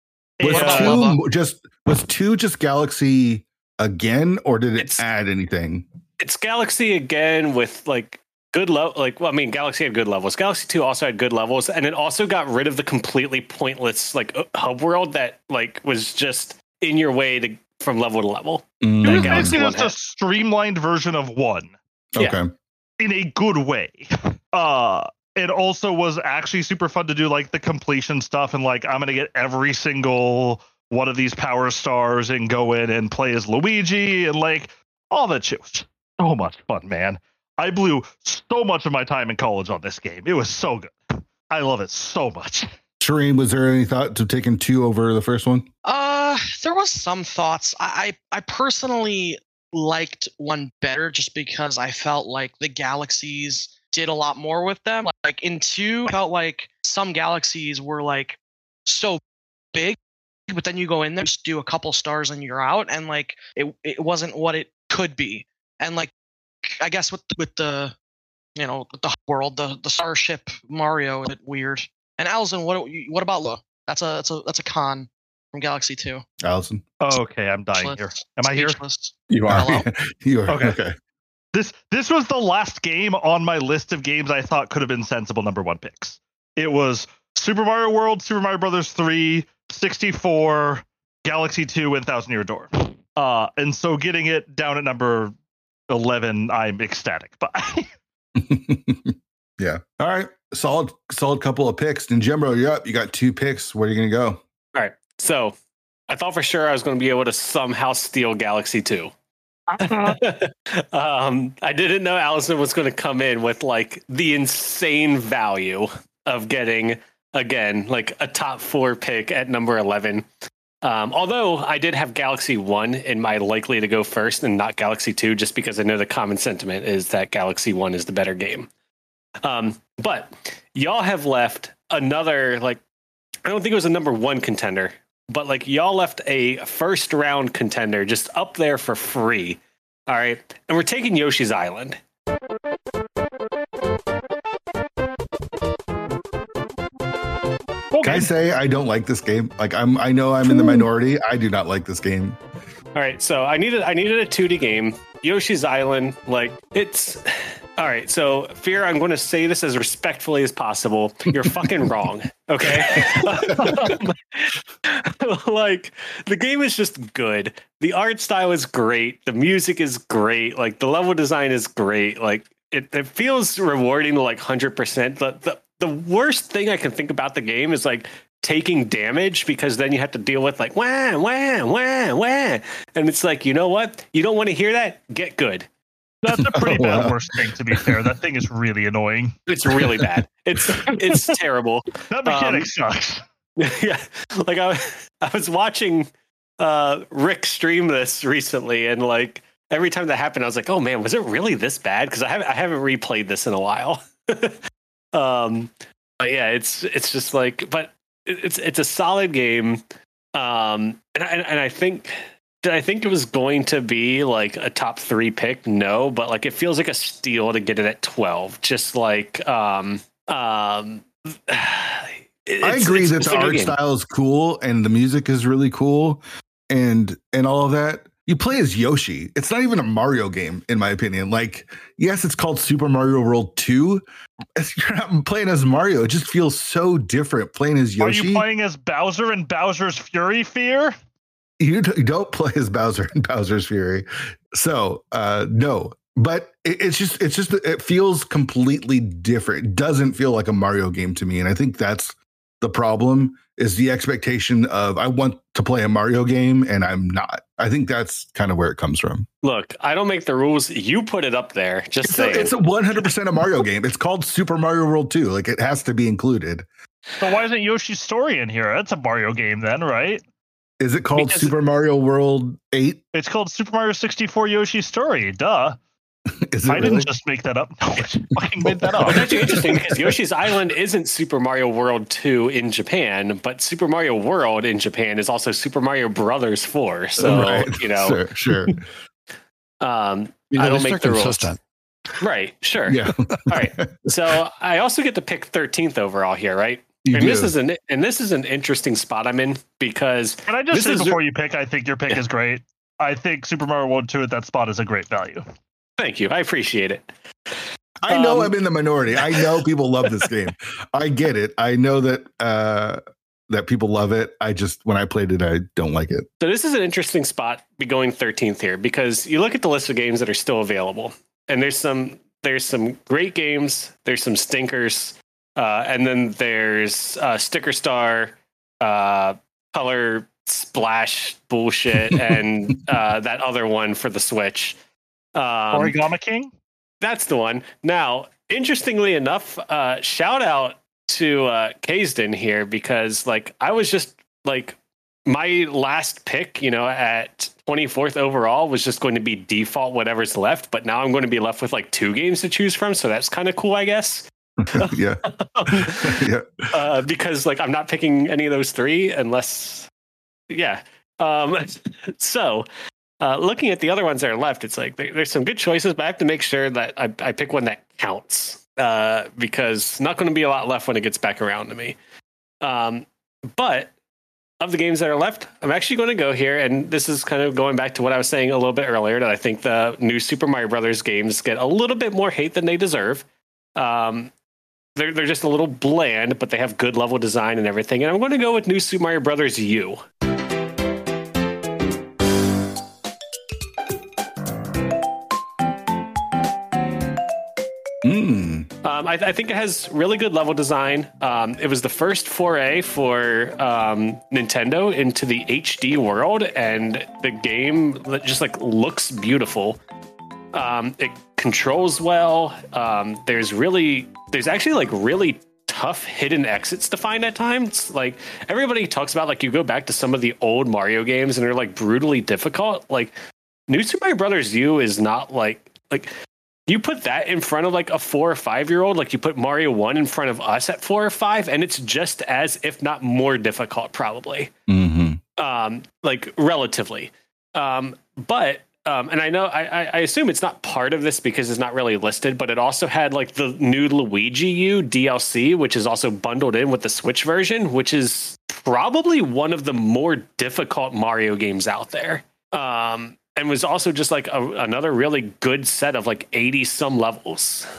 Was 2 just Galaxy again, or did it add anything? It's Galaxy again with like good level. Like, well, I mean, Galaxy had good levels. Galaxy 2 also had good levels, and it also got rid of the completely pointless like hub world that like was just in your way from level to level. It was basically just a streamlined version of 1. Okay. In a good way. It also was actually super fun to do like the completion stuff and like I'm gonna get every single one of these power stars and go in and play as Luigi and like all that shit was so much fun, man. I blew so much of my time in college on this game. It was so good. I love it so much. Shireen, was there any thought to taking 2 over the first one? There was some thoughts. I personally liked 1 better just because I felt like the galaxies did a lot more with them. Like in 2, I felt like some galaxies were like so big, but then you go in there, just do a couple stars and you're out, and like it wasn't what it could be. And like I guess with the the world, the Starship Mario, is a bit weird. And Allison, what about Lo? That's a con from Galaxy 2. Allison. Oh, okay, I'm dying here. Am I here? You are. Hello? You are. Okay. This was the last game on my list of games I thought could have been sensible number 1 picks. It was Super Mario World, Super Mario Brothers 3, 64, Galaxy 2, and Thousand Year Door. And so getting it down at number 11, I'm ecstatic. But yeah. All right. Solid couple of picks. Ninjembro, you're up. You got 2 picks. Where are you going to go? All right. So I thought for sure I was going to be able to somehow steal Galaxy 2. I didn't know Allison was going to come in with like the insane value of getting again like a top 4 pick at number 11. Although I did have Galaxy 1 in my likely to go first and not Galaxy 2, just because I know the common sentiment is that Galaxy 1 is the better game. But y'all have left another, like, I don't think it was a number 1 contender, but like y'all left a first round contender just up there for free. All right. And we're taking Yoshi's Island. Can I say I don't like this game? Like I know I'm in the minority. I do not like this game. All right, so I needed a 2D game. Yoshi's Island, like it's all right. So Fear, I'm going to say this as respectfully as possible. You're fucking wrong. Okay. Like the game is just good. The art style is great. The music is great. Like the level design is great. Like it feels rewarding to like 100%. The worst thing I can think about the game is like taking damage, because then you have to deal with like wah wah wah wah, and it's like, you know what? You don't want to hear that? Get good. That's a pretty bad worst thing, to be fair. That thing is really annoying. It's really bad. It's terrible. That mechanic sucks. Yeah, like I was watching Rick stream this recently, and like every time that happened, I was like, oh man, was it really this bad? Because I haven't replayed this in a while. But yeah, it's just like, but it's a solid game. And I think, did I think it was going to be like a top 3 pick? No, but like it feels like a steal to get it at 12. Just like I agree that the art style is cool and the music is really cool and all of that. You play as Yoshi. It's not even a Mario game, in my opinion. Like, yes, it's called Super Mario World 2. You're not playing as Mario. It just feels so different playing as Yoshi. Are you playing as Bowser and Bowser's Fury, Fear? You don't play as Bowser and Bowser's Fury. So, no. But it feels completely different. It doesn't feel like a Mario game to me. And I think that's the problem, is the expectation of I want to play a Mario game and I'm not. I think that's kind of where it comes from. Look, I don't make the rules. You put it up there. Just saying. It's a 100% a Mario game. It's called Super Mario World 2. Like, it has to be included. So why isn't Yoshi's Story in here? That's a Mario game then, right? Is it called Because- Super Mario World 8? It's called Super Mario 64 Yoshi's Story. Duh. Is it I really? didn't just make that up. No, I fucking made that up. It's actually interesting because Yoshi's Island isn't Super Mario World 2 in Japan, but Super Mario World in Japan is also Super Mario Brothers 4. So, Right. you know, Sure. I At don't least make they're the rules. consistent. Right, sure. Yeah. All right. So I also get to pick 13th overall here, right? You and do. this is an interesting spot I'm in because Can I just this say is- before you pick, I think your pick is great. I think Super Mario World 2 at that spot is a great value. thank you. I appreciate it. I know I'm in the minority. I know people love this game. I get it. I know that that people love it. I just, when I played it, I don't like it. So this is an interesting spot be going 13th here because you look at the list of games that are still available, and there's some great games, there's some stinkers, and then there's Sticker Star, Color Splash bullshit, and that other one for the Switch. Origami King? That's the one. Now, interestingly enough, shout out to Kaysden here because like I was just like my last pick, you know, at 24th overall was just going to be default whatever's left, but now I'm going to be left with like 2 games to choose from, so that's kind of cool, I guess. Yeah. Yeah. Because like I'm not picking any of those 3 unless so looking at the other ones that are left, it's like there's some good choices, but I have to make sure that I pick one that counts because not going to be a lot left when it gets back around to me. But of the games that are left, I'm actually going to go here, and this is kind of going back to what I was saying a little bit earlier, that I think the new Super Mario Brothers games get a little bit more hate than they deserve. They're just a little bland, but they have good level design and everything. And I'm going to go with New Super Mario Brothers U. I think it has really good level design. It was the first foray for Nintendo into the HD world, and the game just like looks beautiful. It controls well. There's actually like really tough hidden exits to find at times. Like everybody talks about, like you go back to some of the old Mario games and they're like brutally difficult. Like New Super Mario Brothers U is not like you put that in front of like a 4 or 5 year old, like you put Mario 1 in front of us at 4 or 5, and it's just as, if not more difficult, probably. Like relatively. But and I know I assume it's not part of this because it's not really listed, but it also had like the new Luigi U DLC, which is also bundled in with the Switch version, which is probably one of the more difficult Mario games out there. And was also just like another really good set of like 80 some levels.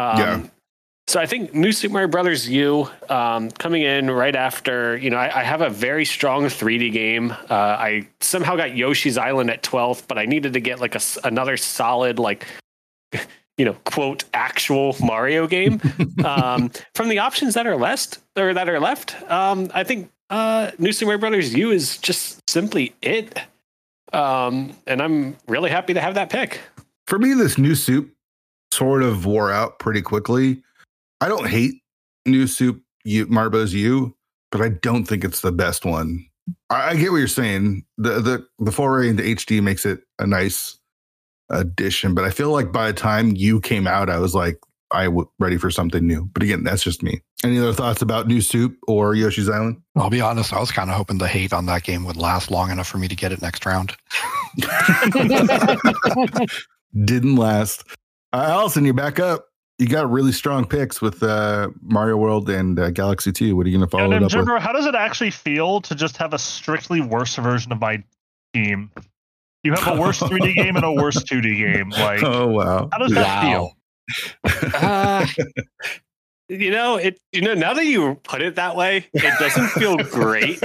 So I think New Super Mario Brothers U coming in right after, you know, I have a very strong 3D game. I somehow got Yoshi's Island at 12th, but I needed to get like another solid, like, you know, quote, actual Mario game. From the options that are left, I think New Super Mario Brothers U is just simply it. And I'm really happy to have that pick. For me, this new soup sort of wore out pretty quickly. I don't hate New Soup Mario Bros. U, but I don't think it's the best one. I get what you're saying. The foray into HD makes it a nice addition, but I feel like by the time U came out, I was like, ready for something new. But again, that's just me. Any other thoughts about New Soup or Yoshi's Island? I'll be honest, I was kind of hoping the hate on that game would last long enough for me to get it next round. Didn't last. Allison, you're back up. You got really strong picks with Mario World and Galaxy 2. What are you going to follow it up with? Jimbo, how does it actually feel to just have a strictly worse version of my team? You have a worse 3D game and a worse 2D game. Like, oh wow! How does that feel? Now that you put it that way, it doesn't feel great.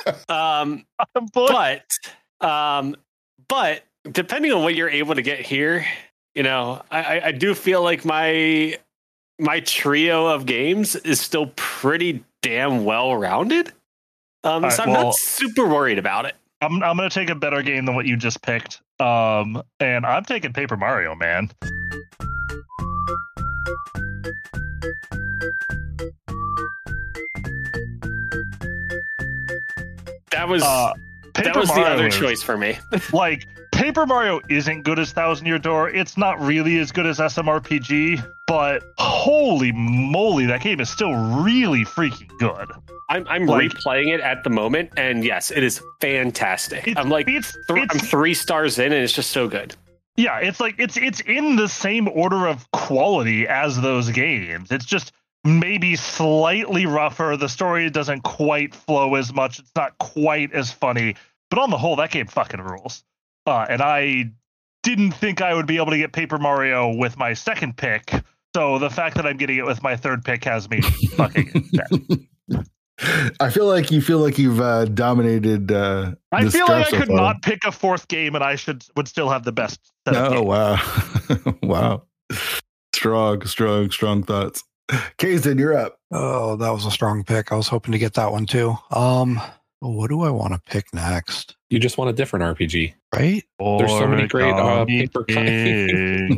But depending on what you're able to get here, you know, I do feel like my trio of games is still pretty damn well rounded. So I'm not super worried about it. I'm going to take a better game than what you just picked. And I'm taking Paper Mario, man. That was That was the Mario other is- choice for me. Like, Paper Mario isn't good as Thousand Year Door. It's not really as good as SMRPG, but holy moly, that game is still really freaking good. I'm Like- replaying it at the moment, and yes, it is fantastic. It's- I'm like, it's- I'm it's- 3 stars in, and it's just so good. Yeah, it's like it's in the same order of quality as those games. It's just maybe slightly rougher. The story doesn't quite flow as much. It's not quite as funny. But on the whole, that game fucking rules. And I didn't think I would be able to get Paper Mario with my second pick. So the fact that I'm getting it with my third pick has me fucking upset. I feel like you've dominated. I this feel like draft I so could far. not pick a fourth game, and I would still have the best set of Oh games. wow, wow! Strong thoughts. Kazin, you're up. Oh, that was a strong pick. I was hoping to get that one too. What do I want to pick next? You just want a different RPG. Right? There's so many great paper Origami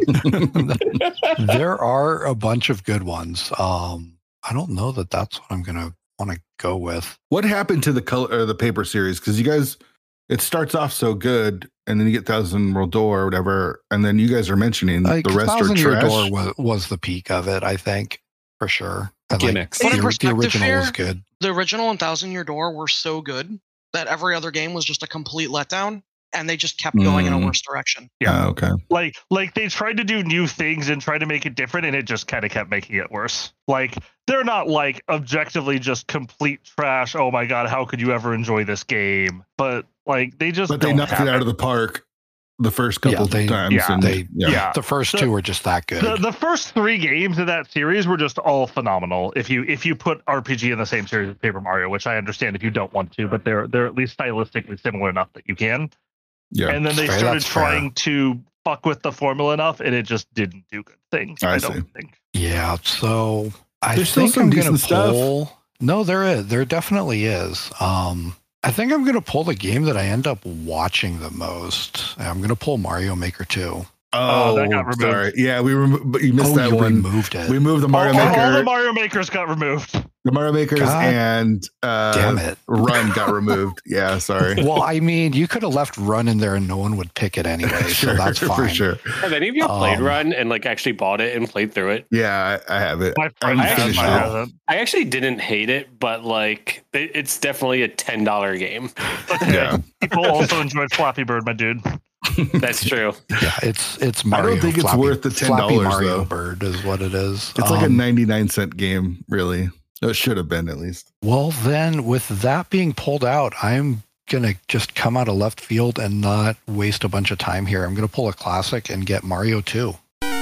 King. There are a bunch of good ones. I don't know that that's what I'm gonna want to go with. What happened to the color or the paper series? Because you guys, it starts off so good, and then you get Thousand World Door or whatever, and then you guys are mentioning Like the rest are Thousand Year trash. Door was the peak of it, I think, for sure. And, Gimmicks. Put in the perspective original here, was good. The original and Thousand Year Door were so good that every other game was just a complete letdown, and they just kept going in a worse direction. Yeah. Oh, okay. Like they tried to do new things and try to make it different, and it just kind of kept making it worse. Like they're not like objectively just complete trash. Oh my god, how could you ever enjoy this game? But like they just But they don't knocked have it out of the park the first couple Yeah, they- times. yeah, and, yeah. The first The- two were just that good. The first 3 games of that series were just all phenomenal. If you put RPG in the same series as Paper Mario, which I understand if you don't want to, but they're at least stylistically similar enough that you can. yeah. And then they Fair, started that's fair. trying to fuck with the formula enough, and it just didn't do good things. I I see. don't think. Yeah, so I There's still think some I'm gonna decent stuff. pull. No, there is. There definitely is. I think I'm gonna pull the game that I end up watching the most. I'm gonna pull Mario Maker 2. Oh, that got removed. sorry. Yeah, but you missed that you one. removed it. We moved the Mario all Maker. the Mario Makers got removed. The Mario Makers God and Damn it. Run got removed. Yeah, sorry. Well, I mean, you could have left Run in there and no one would pick it anyway, so that's fine. for sure. Have any of you played Um, Run and like actually bought it and played through it? Yeah, I have it. My friend I has finished mine it. hasn't. I actually didn't hate it, but like it's definitely a $10 game. Yeah. People also enjoyed Flappy Bird, my dude. That's true. Yeah, it's Mario. think it's Flappy- worth the $10 Flappy Mario though. Bird is what it is. It's like a 99-cent game, really. It should have been at least. Well, then, with that being pulled out, I'm going to just come out of left field and not waste a bunch of time here. I'm going to pull a classic and get Mario 2.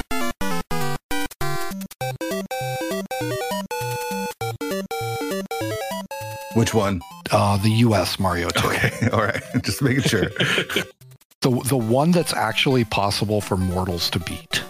Which one? The US Mario 2. Okay, all right. Just making sure. The one that's actually possible for mortals to beat.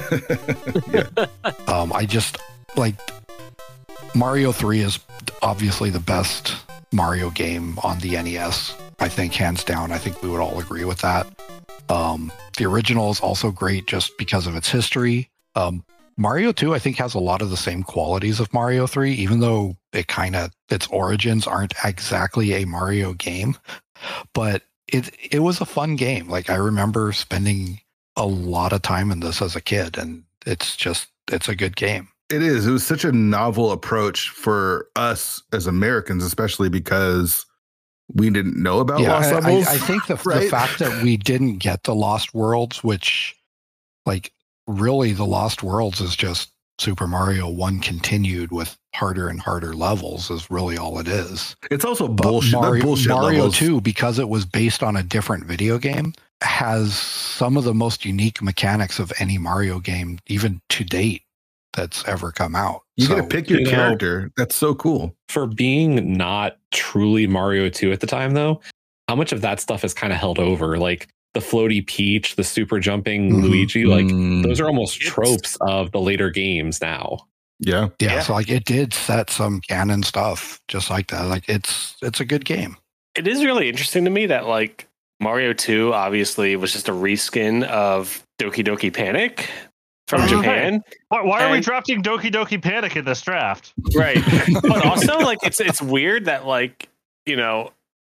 I just, like, Mario 3 is obviously the best Mario game on the NES. I think hands down. I think we would all agree with that. The original is also great just because of its history. Mario 2, I think, has a lot of the same qualities of Mario 3, even though its origins aren't exactly a Mario game. But it was a fun game. Like, I remember spending a lot of time in this as a kid, and it's a good game. It is. It was such a novel approach for us as Americans, especially because we didn't know about Lost Levels. I think the right? fact that we didn't get the Lost Worlds, which, like, really the Lost Worlds is just Super Mario 1 continued with harder and harder levels is really all it is. It's also But bullshit. Not bullshit Mario levels. 2, because it was based on a different video game, has some of the most unique mechanics of any Mario game, even to date, that's ever come out. You So, get to pick your you know- character. That's so cool. For being not truly Mario 2 at the time, though, how much of that stuff is kind of held over? Like the floaty Peach, the super jumping Mhm. Luigi, like those are almost It's- tropes of the later games now. Yeah. yeah, so like it did set some canon stuff just like that. Like it's a good game. It is really interesting to me that like Mario 2 obviously was just a reskin of Doki Doki Panic from Oh, Japan. Why are we And- drafting Doki Doki Panic in this draft? Right. But also like it's weird that like, you know,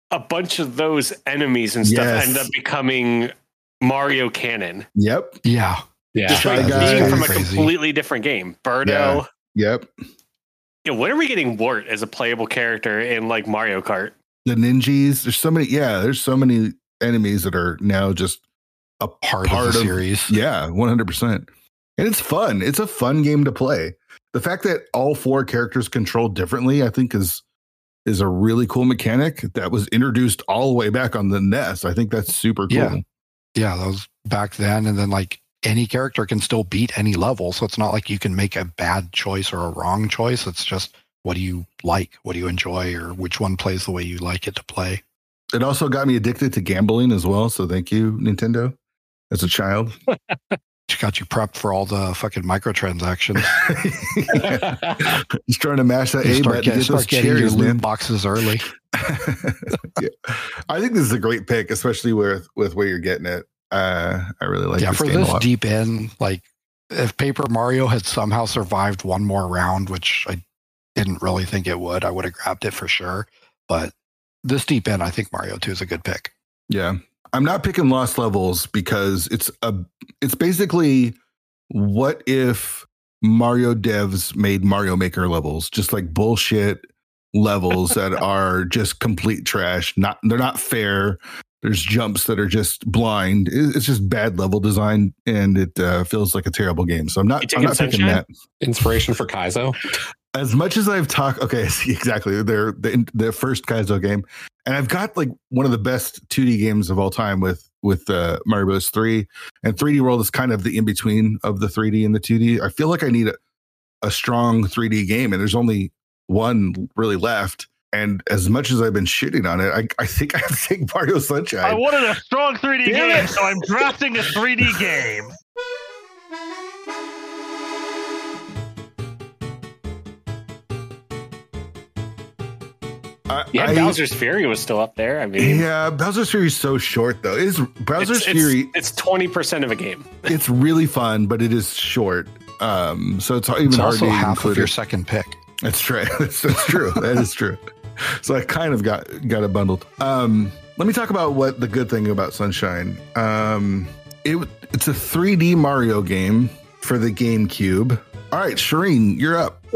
a bunch of those enemies and stuff Yes. end up becoming Mario canon. Yep. Yeah. Yeah. Just Try like Guys. being from a Crazy. completely different game. Birdo. Yep. When are we getting Wart as a playable character in like Mario Kart? The ninjas. There's so many. Yeah. There's so many enemies that are now just a Part of the series. Yeah, 100%. And it's fun. It's a fun game to play. The fact that all 4 characters control differently, I think, is a really cool mechanic that was introduced all the way back on the NES. I think that's super cool. Yeah. Yeah, that was back then. And then like any character can still beat any level. So it's not like you can make a bad choice or a wrong choice. It's just what do you like? What do you enjoy? Or which one plays the way you like it to play? It also got me addicted to gambling as well. So thank you, Nintendo, as a child. Just got you prepped for all the fucking microtransactions. Just trying to mash that You A start, button to get those start getting your cherries, loot man. boxes early. Yeah. I think this is a great pick, especially with where you're getting it. I really like Yeah, this for game a this lot. deep in, like if Paper Mario had somehow survived one more round, which I didn't really think it would, I would have grabbed it for sure. But this deep in, I think Mario 2 is a good pick. Yeah. I'm not picking Lost Levels because it's basically what if Mario devs made Mario Maker levels, just like bullshit levels that are just complete trash. They're not fair. There's jumps that are just blind. It's just bad level design, and it feels like a terrible game. So I'm not picking Sunshine? that. Inspiration for Kaizo. As much as I've talked, okay, exactly. They're the first Kaizo game, and I've got like one of the best 2D games of all time with Mario Bros. 3, and 3D World is kind of the in between of the 3D and the 2D. I feel like I need a strong 3D game, and there's only one really left. And as much as I've been shitting on it, I think I have to take Mario Sunshine. I wanted a strong 3D Damn game, it. so I'm drafting a 3D game. Yeah, Bowser's Fury was still up there. I mean, Yeah, Bowser's Fury is so short though. Bowser's Fury? It's 20% of a game. It's really fun, but it is short. So it's even It's hard also to half include of your it. second pick. That's true. That's true. That is true. So I kind of got it bundled. Let me talk about what the good thing about Sunshine. It's a 3D Mario game for the GameCube. All right, Shireen, you're up.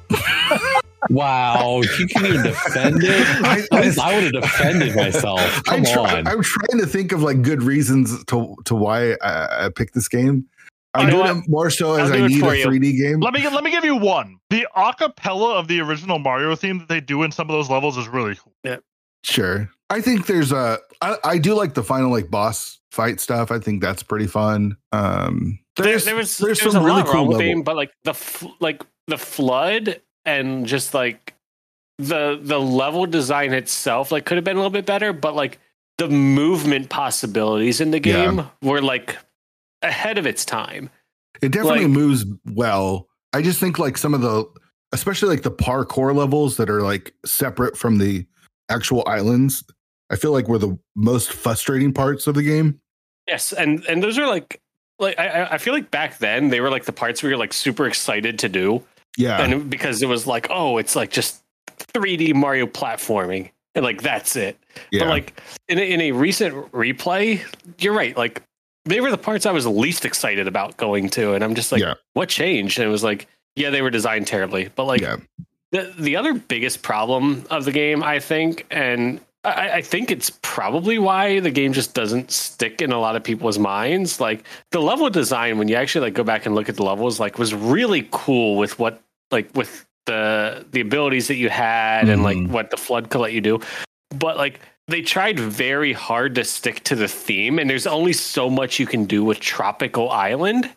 Wow, you can even defend it. I would have defended myself. Come on. I'm trying to think of like good reasons to why I picked this game. I'm You know doing it more so as I'll do I it need a for you. 3D game. Let me give you one. The acapella of the original Mario theme that they do in some of those levels is really cool. Sure. I think there's I do like the final like boss fight stuff. I think that's pretty fun. There's There's some a really lot cool wrong with the level. game, but like the flood and just like the level design itself like could have been a little bit better, but like the movement possibilities in the game were like ahead of its time. It definitely like- moves well. I just think like some of the, especially like the parkour levels that are like separate from the actual islands, I feel like were the most frustrating parts of the game. Yes, and those are like I feel like back then they were like the parts we were like super excited to do. Yeah. And because it was like, oh, it's like just 3D Mario platforming, and like that's it. Yeah. But like in a recent replay, you're right. Like they were the parts I was least excited about going to, and I'm just like, Yeah. what changed? And it was like, yeah, they were designed terribly. But like Yeah. the other biggest problem of the game, I think, and I think it's probably why the game just doesn't stick in a lot of people's minds. Like the level design, when you actually like go back and look at the levels, like was really cool with what like with the abilities that you had and like what the flood could let you do. But like they tried very hard to stick to the theme, and there's only so much you can do with Tropical Island.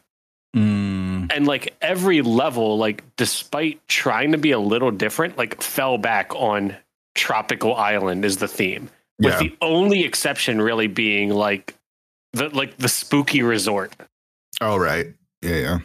And like every level, like despite trying to be a little different, like fell back on Tropical Island is the theme, with Yeah. the only exception really being like the spooky resort. Oh, right. Yeah.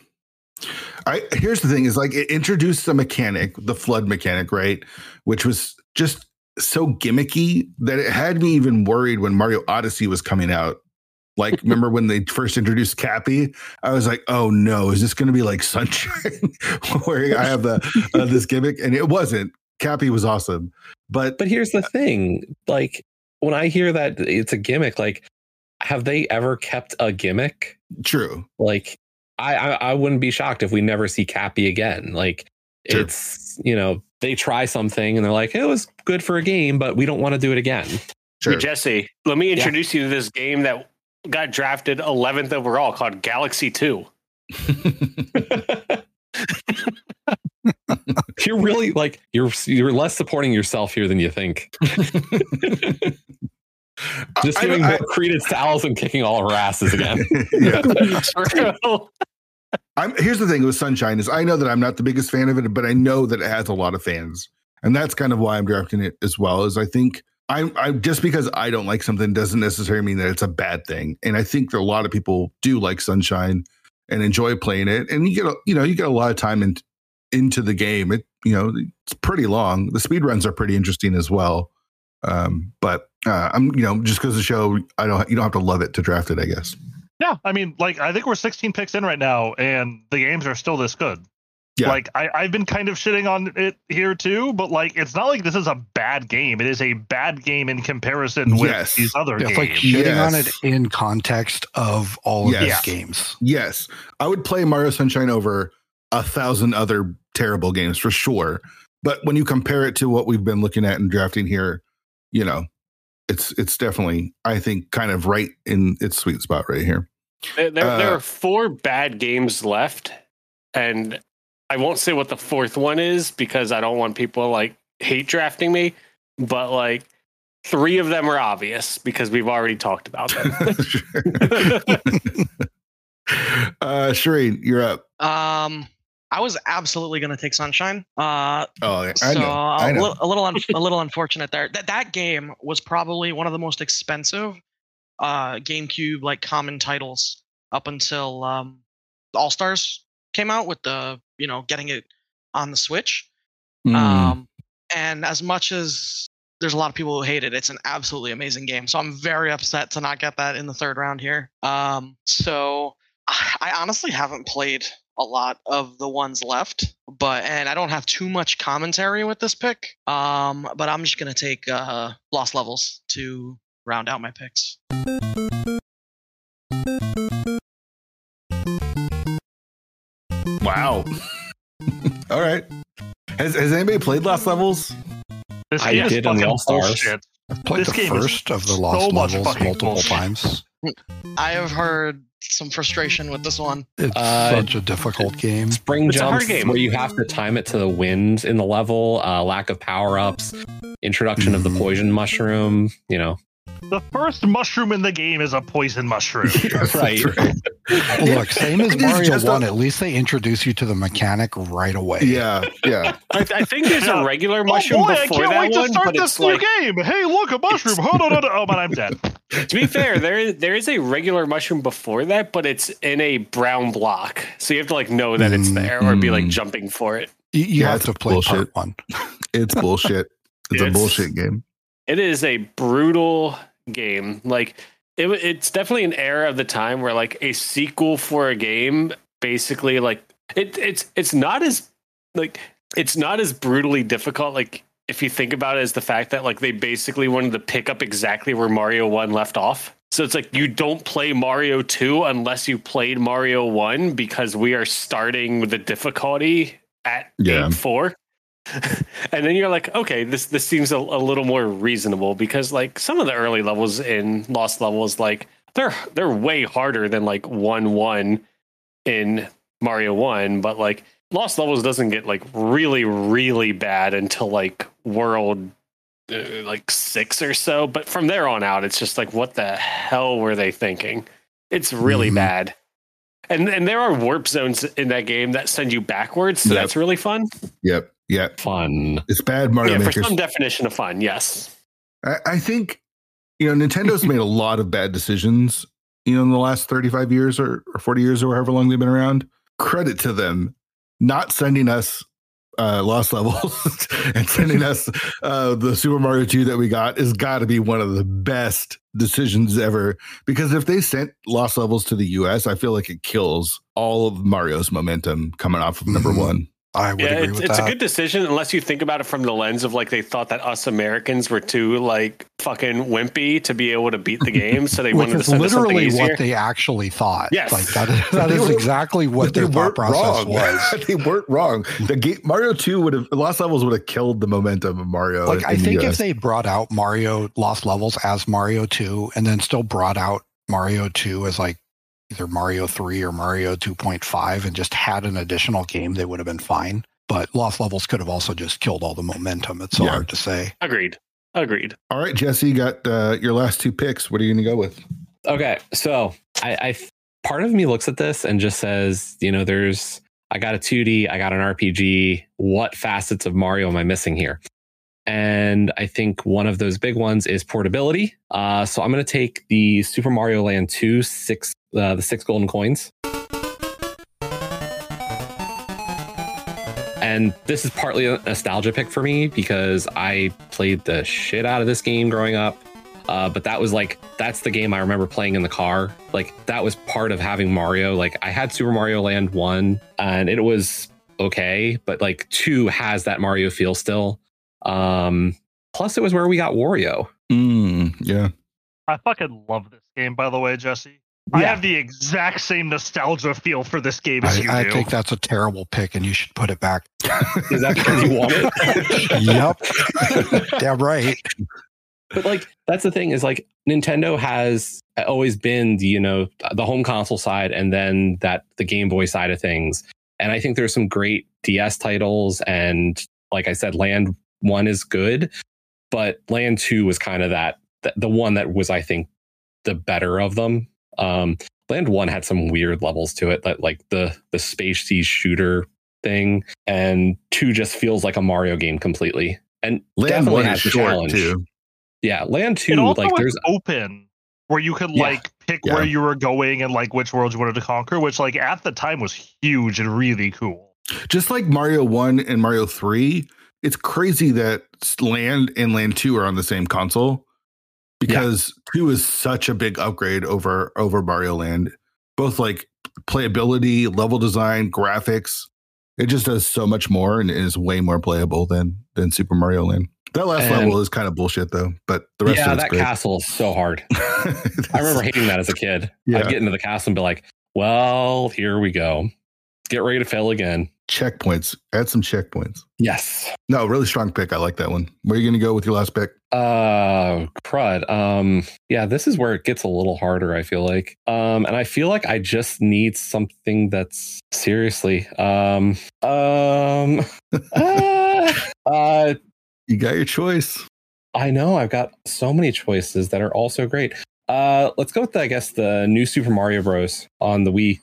Here's the thing is like it introduced a mechanic, the flood mechanic, right? Which was just so gimmicky that it had me even worried when Mario Odyssey was coming out. Like, remember when they first introduced Cappy? I was like, oh no, is this going to be like Sunshine where I have this gimmick? And it wasn't. Cappy was awesome. But But here's the thing, like when I hear that it's a gimmick, like, have they ever kept a gimmick? True. Like, I wouldn't be shocked if we never see Cappy again. Like, Sure. it's, they try something and they're like, it was good for a game, but we don't want to do it again. Sure. Hey, Jesse, let me introduce you to this game that got drafted 11th overall called Galaxy 2. You're really like, you're less supporting yourself here than you think. Just giving credence to Allison kicking all of her asses again. Yeah. True. Here's the thing with Sunshine is I know that I'm not the biggest fan of it, but I know that it has a lot of fans. And that's kind of why I'm drafting it as well, is I think I just because I don't like something doesn't necessarily mean that it's a bad thing. And I think that a lot of people do like Sunshine and enjoy playing it. And you get a lot of time into the game. It's pretty long. The speed runs are pretty interesting as well. But I'm just because of the show, you don't have to love it to draft it, I guess. Yeah, I mean, like, I think we're 16 picks in right now, and the games are still this good. Yeah. Like, I've been kind of shitting on it here too, but like, it's not like this is a bad game. It is a bad game in comparison with these other games. It's like shitting on it in context of all of these games. Yes, I would play Mario Sunshine over 1,000 other terrible games for sure. But when you compare it to what we've been looking at and drafting here, it's definitely, I think, kind of right in its sweet spot right here. There are 4 bad games left, and I won't say what the 4th one is because I don't want people like hate drafting me, but like 3 of them are obvious because we've already talked about them. Shireen, you're up. I was absolutely going to take Sunshine. I know. A little unfortunate there. That game was probably one of the most expensive GameCube like common titles up until All Stars came out with the getting it on the Switch. And as much as there's a lot of people who hate it, it's an absolutely amazing game. So I'm very upset to not get that in the 3rd round here. So I honestly haven't played a lot of the ones left, and I don't have too much commentary with this pick. But I'm just gonna take Lost Levels to round out my picks. Wow. All right. Has anybody played Lost Levels? This I game is did on the fucking All-Stars. bullshit. I've played This the game is first of the so Lost much Levels fucking multiple bullshit. times. I have heard some frustration with this one. It's such a difficult game. Spring It's a hard jumps game. where you have to time it to the wind in the level, lack of power-ups, introduction of the poison mushroom, The first mushroom in the game is a poison mushroom. Yes, Right. that's right. Look, same as It is Mario just 1, at least they introduce you to the mechanic right away. Yeah. I think there's a regular mushroom oh boy, I before can't that wait to one, start but this it's new like, game. Hey, look, a mushroom. Oh, but I'm dead. to be fair, there is a regular mushroom before that, but it's in a brown block, so you have to like know that it's there or be like jumping for it. You have it's to play bullshit. part 1. It's bullshit. It's a It's- bullshit game. It is a brutal game. Like it's definitely an era of the time where like a sequel for a game basically like it's not as brutally difficult. Like if you think about it, as the fact that like they basically wanted to pick up exactly where Mario 1 left off. So it's like you don't play Mario 2 unless you played Mario 1 because we are starting with the difficulty at game 4. And then you're like, okay, this seems a little more reasonable because like some of the early levels in Lost Levels, like they're way harder than like 1-1 in Mario 1, but like Lost Levels doesn't get like really, really bad until like World like 6 or so. But from there on out, it's just like, what the hell were they thinking? It's really bad. And there are warp zones in that game that send you backwards, so that's really fun. Yep. Fun. It's bad Mario Yeah, Maker. for some definition of fun, yes. I think, Nintendo's made a lot of bad decisions, in the last 35 years or 40 years or however long they've been around. Credit to them not sending us Lost Levels and sending us the Super Mario 2 that we got has got to be one of the best decisions ever. Because if they sent Lost Levels to the US, I feel like it kills all of Mario's momentum coming off of number 1. I would agree with it's that. a good decision unless you think about it from the lens of like they thought that us Americans were too like fucking wimpy to be able to beat the game, so they Which wanted to is send us something literally easier. what they actually thought. Yes. Like that is exactly what their thought process was. They weren't wrong. The game Mario 2 would have Lost Levels would have killed the momentum of Mario. Like I in the think US. if they brought out Mario Lost Levels as Mario 2 and then still brought out Mario 2 as like either Mario 3 or Mario 2.5 and just had an additional game, they would have been fine. But Lost Levels could have also just killed all the momentum. It's so hard to say. Agreed. All right, Jesse, you got your last two picks. What are you going to go with? Okay, so I part of me looks at this and just says, you know, I got a 2D, I got an RPG. What facets of Mario am I missing here? And I think one of those big ones is portability. So I'm going to take the Super Mario Land 2 the 6 golden coins. And this is partly a nostalgia pick for me because I played the shit out of this game growing up. But that's the game I remember playing in the car. Like that was part of having Mario. Like I had Super Mario Land 1 and it was okay, but like 2 has that Mario feel still. Plus it was where we got Wario. Yeah. I fucking love this game, by the way, Jesse. Yeah. I have the exact same nostalgia feel for this game as you I do. think that's a terrible pick and you should put it back. Is that because you want it? Yep. Damn right. But like that's the thing is like Nintendo has always been the home console side and then the Game Boy side of things. And I think there's some great DS titles, and like I said, Land 1 is good, but Land 2 was kind of the one that was, I think, the better of them. Land 1 had some weird levels to it, that like the space siege shooter thing, and 2 just feels like a Mario game completely. And Land 1 is has the short challenge. too. Yeah, Land 2, It also like was there's open, where you could like pick Yeah. where you were going and like which worlds you wanted to conquer, which like at the time was huge and really cool. Just like Mario 1 and Mario 3, it's crazy that Land and Land 2 are on the same console because 2 is such a big upgrade over Mario Land. Both like playability, level design, graphics. It just does so much more and is way more playable than Super Mario Land. That last level is kind of bullshit though, but the rest of it's that great. castle is so hard. I remember hating that as a kid. Yeah. I'd get into the castle and be like, well, here we go. Get ready to fail again. Checkpoints. Add some checkpoints. Yes. No, really strong pick. I like that one. Where are you going to go with your last pick? Crud. Yeah, this is where it gets a little harder, I feel like. And I feel like I just need something that's seriously. You got your choice. I know I've got so many choices that are also great. Let's go with the new Super Mario Bros. On the Wii.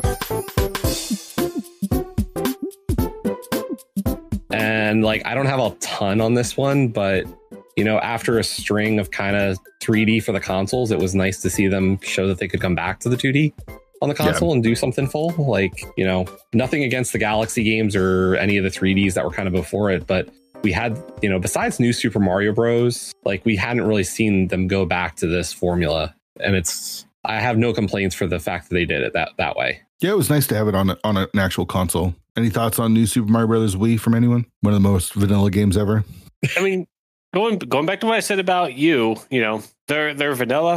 And like I don't have a ton on this one, but after a string of kind of 3D for the consoles, it was nice to see them show that they could come back to the 2D on the console and do something full. Like, nothing against the Galaxy games or any of the 3Ds that were kind of before it, but we had, besides new Super Mario Bros, like we hadn't really seen them go back to this formula. And I have no complaints for the fact that they did it that way. Yeah, it was nice to have it on an actual console. Any thoughts on new Super Mario Brothers Wii from anyone? One of the most vanilla games ever. I mean, going back to what I said about they're vanilla.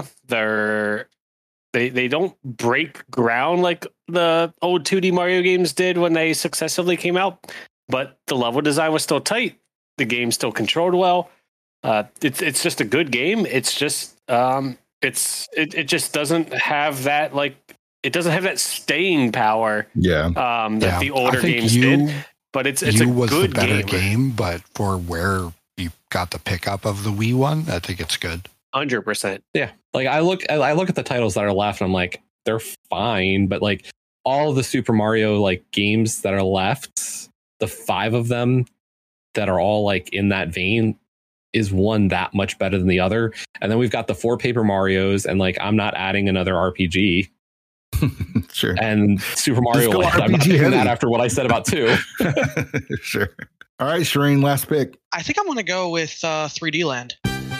They don't break ground like the old 2D Mario games did when they successively came out, but the level design was still tight. The game still controlled well. It's just a good game. It's just it just doesn't have that it doesn't have that staying power. Yeah. That the older games did. But it's a good game. But for where you got the pickup of the Wii one, I think it's good. 100%. Yeah. Like I look at the titles that are left and I'm like, they're fine, but like all of the Super Mario games that are left, the 5 of them that are all in that vein, is one that much better than the other. And then we've got the 4 Paper Marios, and I'm not adding another RPG. Sure. And Super Mario Land, I'm not doing that after what I said about 2. Sure. All right, Shireen, last pick. I think I'm going to go with 3D Land.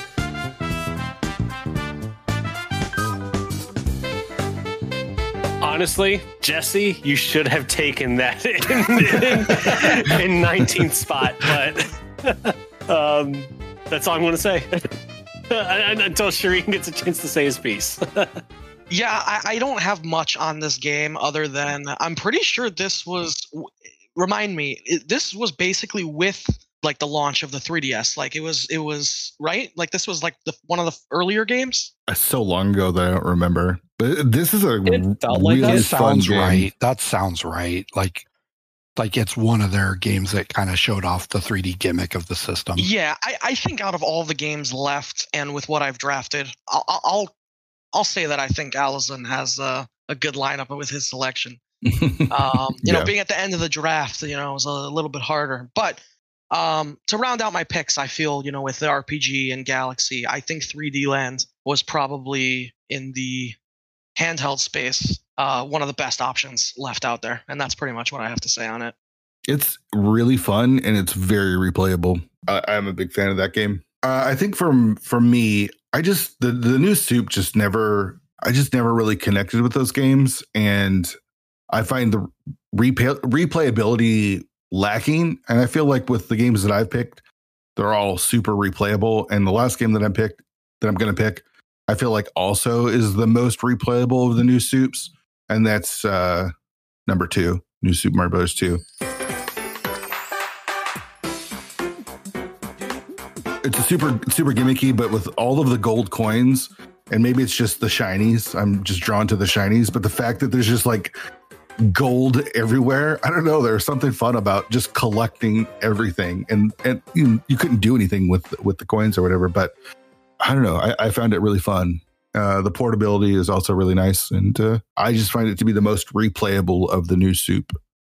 Honestly, Jesse, you should have taken that in 19th spot, but that's all I'm going to say. Until Shireen gets a chance to say his piece. Yeah, I don't have much on this game other than I'm pretty sure this was. Remind me, this was basically with like the launch of the 3DS. Like it was right. Like this was like one of the earlier games. So long ago that I don't remember. But this is a It felt like really That fun sounds game. right. That sounds right. Like it's one of their games that kind of showed off the 3D gimmick of the system. Yeah, I think out of all the games left, and with what I've drafted, I'll say that I think Allison has a good lineup with his selection. You know, being at the end of the draft, you know, it was a little bit harder. But to round out my picks, I feel, you know, with the RPG and Galaxy, I think 3D Land was probably in the handheld space one of the best options left out there, and that's pretty much what I have to say on it. It's really fun and it's very replayable. I'm a big fan of that game. I think for me, I just the new Soup just never really connected with those games, and I find the replayability lacking. And I feel like with the games that I've picked, they're all super replayable. And the last game that I'm going to pick, I feel like also is the most replayable of the new Soups, and that's number 2, New Super Mario Bros. 2. It's a super gimmicky, but with all of the gold coins, and maybe it's just the shinies. I'm just drawn to the shinies, but the fact that there's just like gold everywhere, I don't know. There's something fun about just collecting everything, and you couldn't do anything with the coins or whatever. But I don't know. I found it really fun. The portability is also really nice, and I just find it to be the most replayable of the new Soup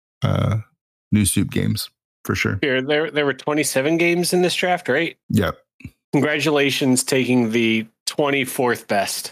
games. For sure. Here, there were 27 games in this draft, right? Yeah. Congratulations, taking the 24th best.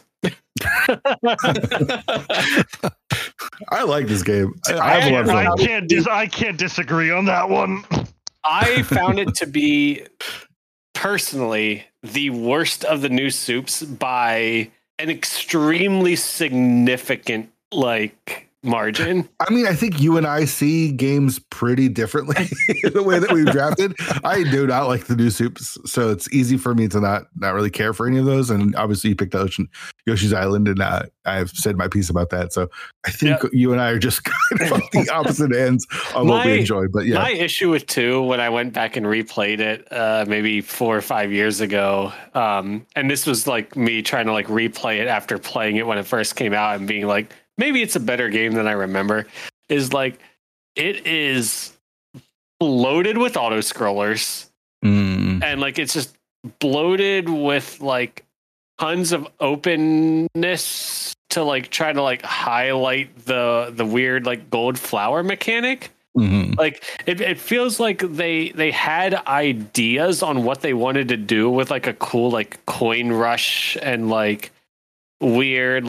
I like this game. I have a lot of fun. I can't disagree on that one. I found it to be personally the worst of the new Soups by an extremely significant margin. I mean, I think you and I see games pretty differently in the way that we've drafted. I do not like the new Soups, so it's easy for me to not really care for any of those. And obviously, you picked Yoshi's Island, and I've said my piece about that. So I think you and I are just kind of on the opposite ends on what we enjoy. But yeah, my issue with 2, when I went back and replayed it, maybe 4 or 5 years ago, and this was like me trying to replay it after playing it when it first came out and being like, maybe it's a better game than I remember, is it is bloated with auto scrollers and it's just bloated with tons of openness to try to highlight the weird gold flower mechanic. Mm-hmm. It feels like they had ideas on what they wanted to do with a cool coin rush and weird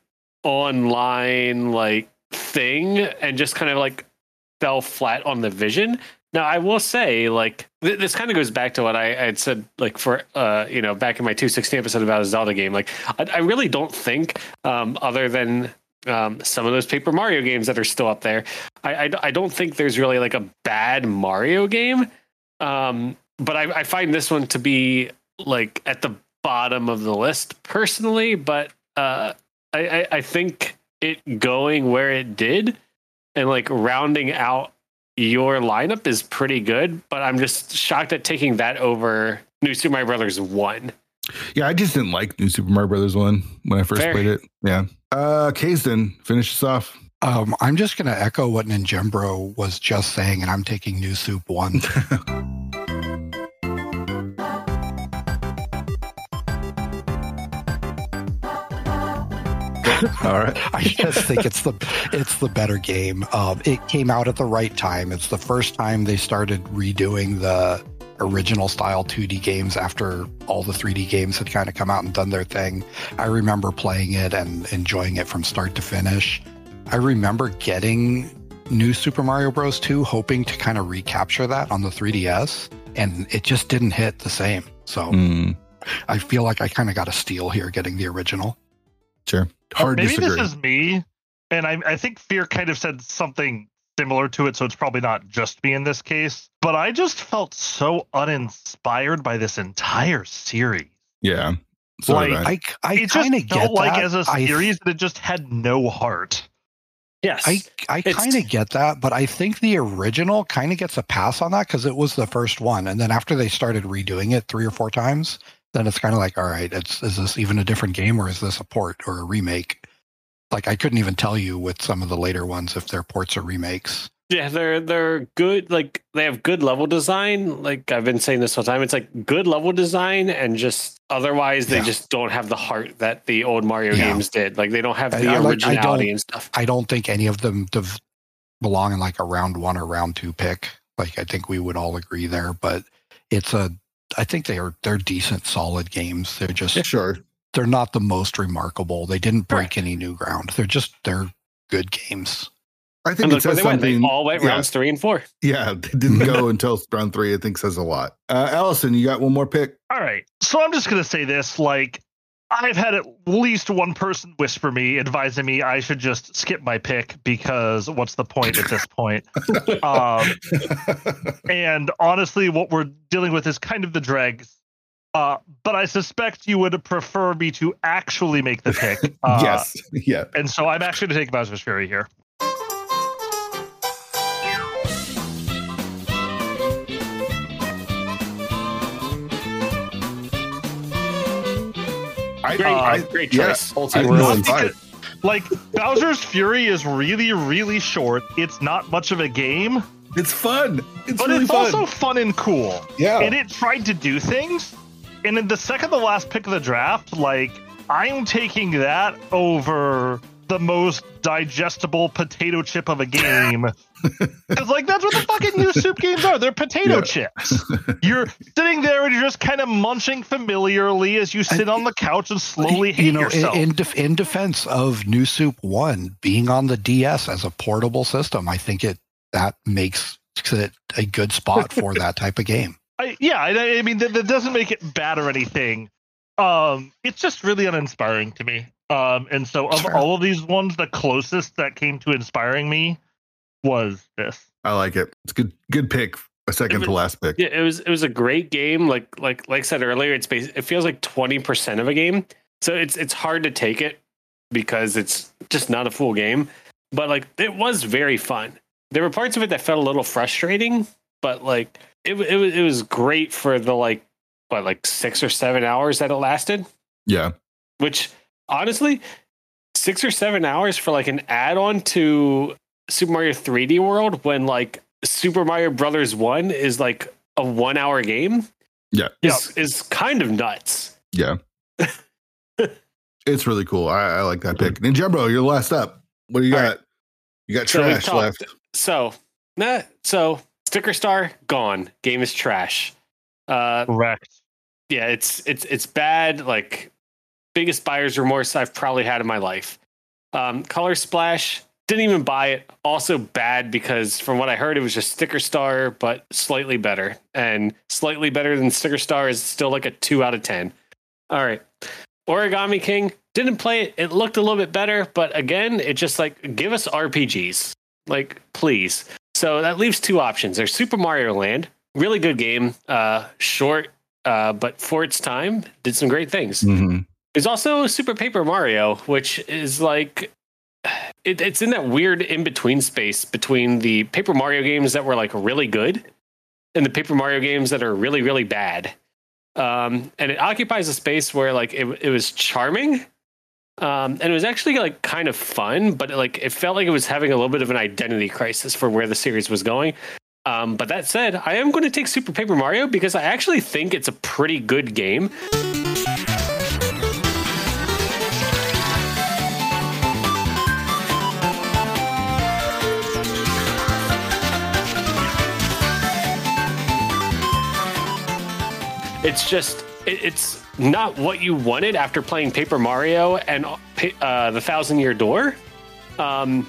online thing, and just kind of fell flat on the vision. Now I will say this kind of goes back to what I had said for back in my 260 episode about a Zelda game. I really don't think other than some of those Paper Mario games that are still up there, I don't think there's really a bad Mario game, but I find this one to be at the bottom of the list personally. But I think it going where it did and rounding out your lineup is pretty good, but I'm just shocked at taking that over New Super Mario Brothers 1. Yeah, I just didn't like New Super Mario Brothers 1 when I first played it. Yeah. Kaysden, finish us off. I'm just going to echo what Ninjembro was just saying, and I'm taking New Soup 1. All right. I just think it's the better game. It came out at the right time. It's the first time they started redoing the original style 2D games after all the 3D games had kind of come out and done their thing. I remember playing it and enjoying it from start to finish. I remember getting New Super Mario Bros. 2, hoping to kind of recapture that on the 3DS, and it just didn't hit the same. So I feel like I kind of got a steal here getting the original. Sure. Hard maybe disagree. This is me, and I think Fear kind of said something similar to it, so it's probably not just me in this case. But I just felt so uninspired by this entire series. Yeah. Sorry, Like, man. I It kind of just get felt like that. as a series that it just had no heart. Yes. I kind of get that, but I think the original kind of gets a pass on that because it was the first one, and then after they started redoing it 3 or 4 times, then it's kind of like, all right, is this even a different game or is this a port or a remake? Like I couldn't even tell you with some of the later ones if they're ports or remakes. Yeah, they're good. Like they have good level design. Like I've been saying this whole time, it's like good level design, and just otherwise they just don't have the heart that the old Mario games did. Like they don't have the originality and stuff. I don't think any of them belong in like a round 1 or round 2 pick. Like I think we would all agree there, but I think they're decent, solid games. They're just Sure. they're not the most remarkable. They didn't break any new ground. They're good games. I think And it look where says they went. They something. all went rounds 3 and 4. Yeah, they didn't go until round 3. I think says a lot. Allison, you got one more pick? All right. So I'm just going to say this. Like, I've had at least one person whisper me, advising me I should just skip my pick because what's the point at this point? And honestly, what we're dealing with is kind of the dregs. But I suspect you would prefer me to actually make the pick. Yes. Yeah. And so I'm actually going to take Bowser's Fury here. Great choice. Yeah, I'm really fine. Like, Bowser's Fury is really, really short. It's not much of a game, It's fun. It's but really it's fun. also fun and cool. Yeah. And it tried to do things. And in the second to last pick of the draft, like, I'm taking that over the most digestible potato chip of a game. Because, like, that's what the fucking new soup games are. They're potato chips. You're sitting there and you're just kind of munching familiarly as you sit on the couch and slowly hate yourself. In defense of New Soup 1 being on the DS as a portable system, I think that makes it a good spot for that type of game. I mean, that doesn't make it bad or anything. It's just really uninspiring to me. And so of all of these ones, the closest that came to inspiring me was this. I like it. It's good pick. A second to last pick. Yeah, it was a great game. Like I said earlier, it feels like 20% of a game. So it's hard to take it because it's just not a full game. But like it was very fun. There were parts of it that felt a little frustrating, but like it was great for the like 6 or 7 hours that it lasted. Yeah. Which honestly, 6 or 7 hours for like an add-on to Super Mario 3D World when like Super Mario Brothers 1 is like a 1 hour game. Yeah. Is kind of nuts. Yeah. It's really cool. I like that pick. Ninjumbo, you're last up. What do you got? Right. You got trash left. So Sticker Star gone. Game is trash. Correct. Yeah, it's bad. Like biggest buyer's remorse I've probably had in my life. Color Splash, didn't even buy it. Also bad because from what I heard, it was just Sticker Star, but slightly better. And slightly better than Sticker Star is still like a 2 out of 10. All right. Origami King, didn't play it. It looked a little bit better, but again, it just like give us RPGs. Like, please. So that leaves 2 options. There's Super Mario Land, really good game, short, but for its time, did some great things. Mm-hmm. There's also Super Paper Mario, which is like it's in that weird in-between space between the Paper Mario games that were like really good and the Paper Mario games that are really, really bad. And it occupies a space where like it was charming. And it was actually like kind of fun, but it felt like it was having a little bit of an identity crisis for where the series was going. But that said, I am going to take Super Paper Mario because I actually think it's a pretty good game. It's just, it's not what you wanted after playing Paper Mario and the 1,000-Year Door. And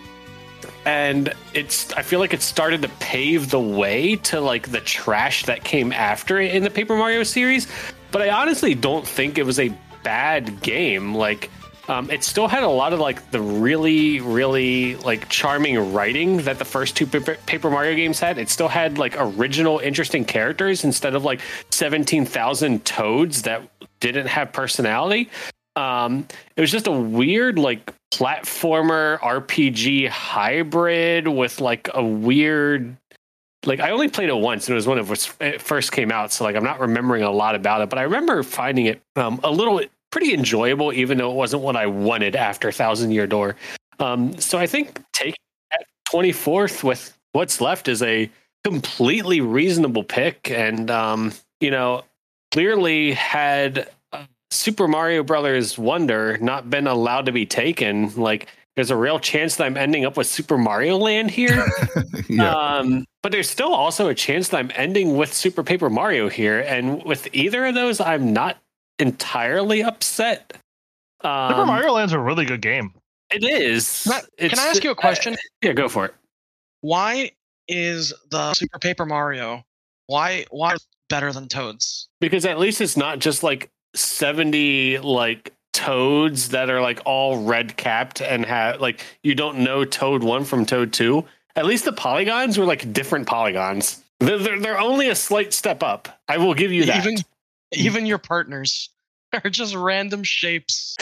I feel like it started to pave the way to like the trash that came after it in the Paper Mario series. But I honestly don't think it was a bad game. Like, it still had a lot of like the really, really like charming writing that the first 2 Paper Mario games had. It still had like original, interesting characters instead of like 17,000 toads that didn't have personality. It was just a weird like platformer RPG hybrid with like a weird, like I only played it once and it was when it first came out. So like, I'm not remembering a lot about it, but I remember finding it a little pretty enjoyable, even though it wasn't what I wanted after Thousand Year Door. So I think taking at 24th with what's left is a completely reasonable pick. And, clearly had Super Mario Brothers Wonder not been allowed to be taken, like there's a real chance that I'm ending up with Super Mario Land here. But there's still also a chance that I'm ending with Super Paper Mario here. And with either of those, I'm not entirely upset. Super Mario Land's a really good game. It is. Can I ask you a question? Yeah, go for it. Why is the Super Paper Mario why better than Toads? Because at least it's not just like 70 like Toads that are like all red capped and have like you don't know Toad 1 from Toad 2. At least the polygons were like different polygons. They're only a slight step up. I will give you that. Even your partners are just random shapes.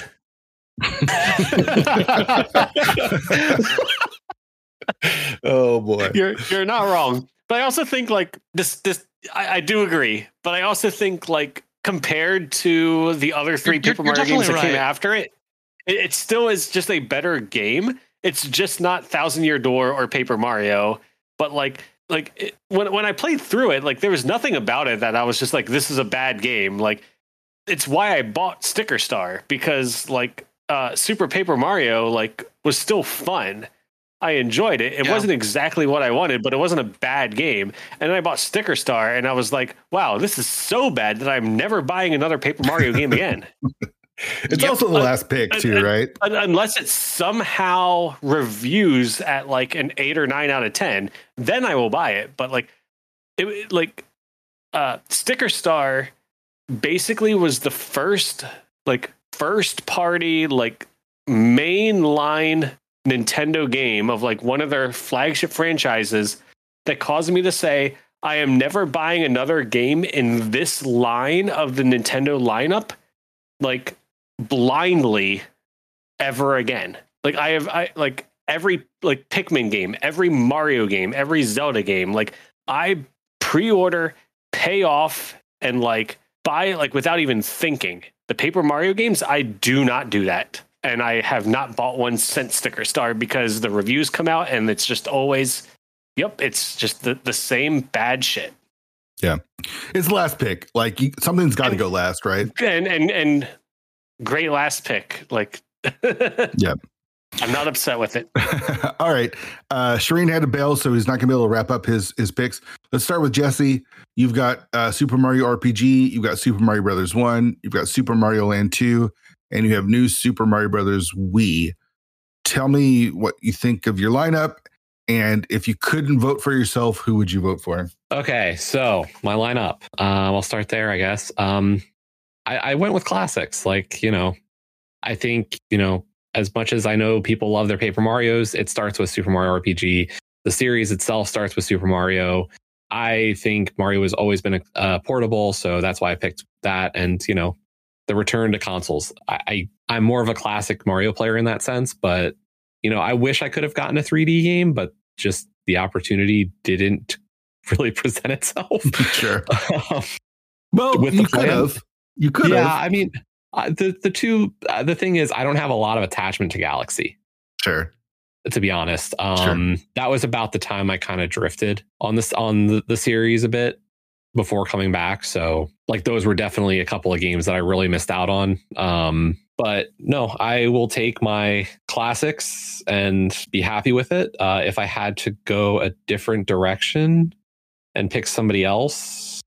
Oh boy, you're not wrong. But I also think like this I do agree. But I also think like compared to the other three Paper Mario games that came after it, it still is just a better game. It's just not Thousand Year Door or Paper Mario. But when I played through it, like there was nothing about it that I was just like, this is a bad game. Like it's why I bought Sticker Star, because like Super Paper Mario like was still fun. I enjoyed it. It wasn't exactly what I wanted, but it wasn't a bad game. And then I bought Sticker Star and I was like, wow, this is so bad that I'm never buying another Paper Mario game again. It's also the last pick too, right? Unless it somehow reviews at like an 8 or 9 out of 10, then I will buy it. But Sticker Star basically was the first party, like mainline Nintendo game of like one of their flagship franchises that caused me to say, I am never buying another game in this line of the Nintendo lineup, like blindly ever again. Like I like every like Pikmin game, every Mario game, every Zelda game, like I pre-order, pay off, and like buy like without even thinking. The Paper Mario games, I do not do that. And I have not bought one since Sticker Star because the reviews come out and it's just always, it's just the same bad shit. Yeah. It's the last pick. Like something's got to go last, right? And great last pick. Like, yeah. I'm not upset with it. All right. Shireen had to bail, so he's not going to be able to wrap up his picks. Let's start with Jesse. You've got Super Mario RPG. You've got Super Mario Brothers 1. You've got Super Mario Land 2. And you have new Super Mario Brothers Wii. Tell me what you think of your lineup. And if you couldn't vote for yourself, who would you vote for? Okay, so my lineup. I'll start there, I guess. I went with classics. Like, I think, as much as I know people love their Paper Marios, it starts with Super Mario RPG. The series itself starts with Super Mario. I think Mario has always been portable, so that's why I picked that. And, the return to consoles. I'm more of a classic Mario player in that sense, but I wish I could have gotten a 3D game, but just the opportunity didn't really present itself. Sure. Well, with you could have. You could have. Yeah, I mean, the thing is, I don't have a lot of attachment to Galaxy. Sure. To be honest, Sure. That was about the time I kind of drifted on the series a bit before coming back. So like those were definitely a couple of games that I really missed out on. But no, I will take my classics and be happy with it. If I had to go a different direction and pick somebody else,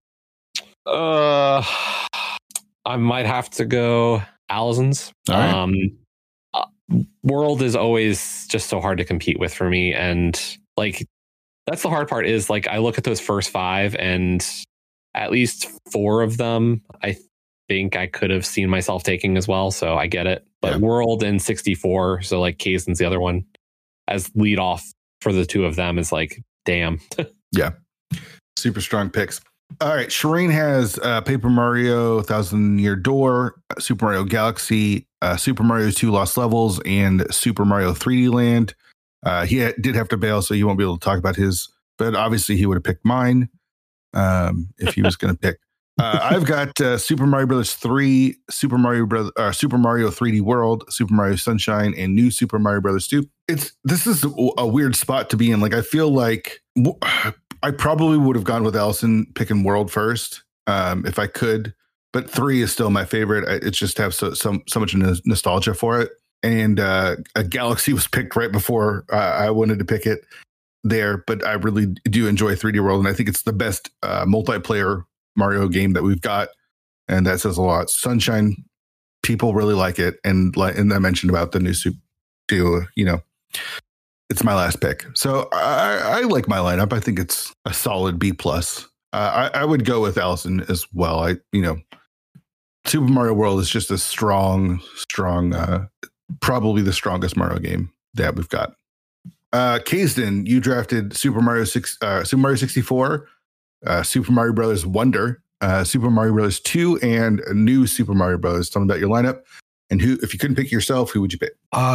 I might have to go Alizons. All right. World is always just so hard to compete with for me. And like, that's the hard part is like, I look at those first 5 and at least 4 of them, I think I could have seen myself taking as well. So I get it. But World and 64, so like Kaizen's the other one, as lead off for the 2 of them is like, damn. Yeah. Super strong picks. All right, Shireen has Paper Mario, Thousand Year Door, Super Mario Galaxy, Super Mario 2 Lost Levels, and Super Mario 3D Land. Did have to bail, so you won't be able to talk about his, but obviously he would have picked mine if he was going to pick. I've got Super Mario Brothers 3, Super Mario 3D World, Super Mario Sunshine, and New Super Mario Brothers 2. This is a weird spot to be in. Like, I feel like I probably would have gone with Allison picking World first if I could, but 3 is still my favorite. It just have so much nostalgia for it. And a Galaxy was picked right before I wanted to pick it there, but I really do enjoy 3D World, and I think it's the best multiplayer Mario game that we've got, and that says a lot. Sunshine, people really like it, and I mentioned about the new Super 2, it's my last pick. So I like my lineup. I think it's a solid B+. I would go with Allison as well. Super Mario World is just a strong, probably the strongest Mario game that we've got. Kaysden, you drafted Super Mario 64, Super Mario Brothers Wonder, Super Mario Brothers 2, and a new Super Mario Brothers. Tell me about your lineup. And if you couldn't pick yourself, who would you pick?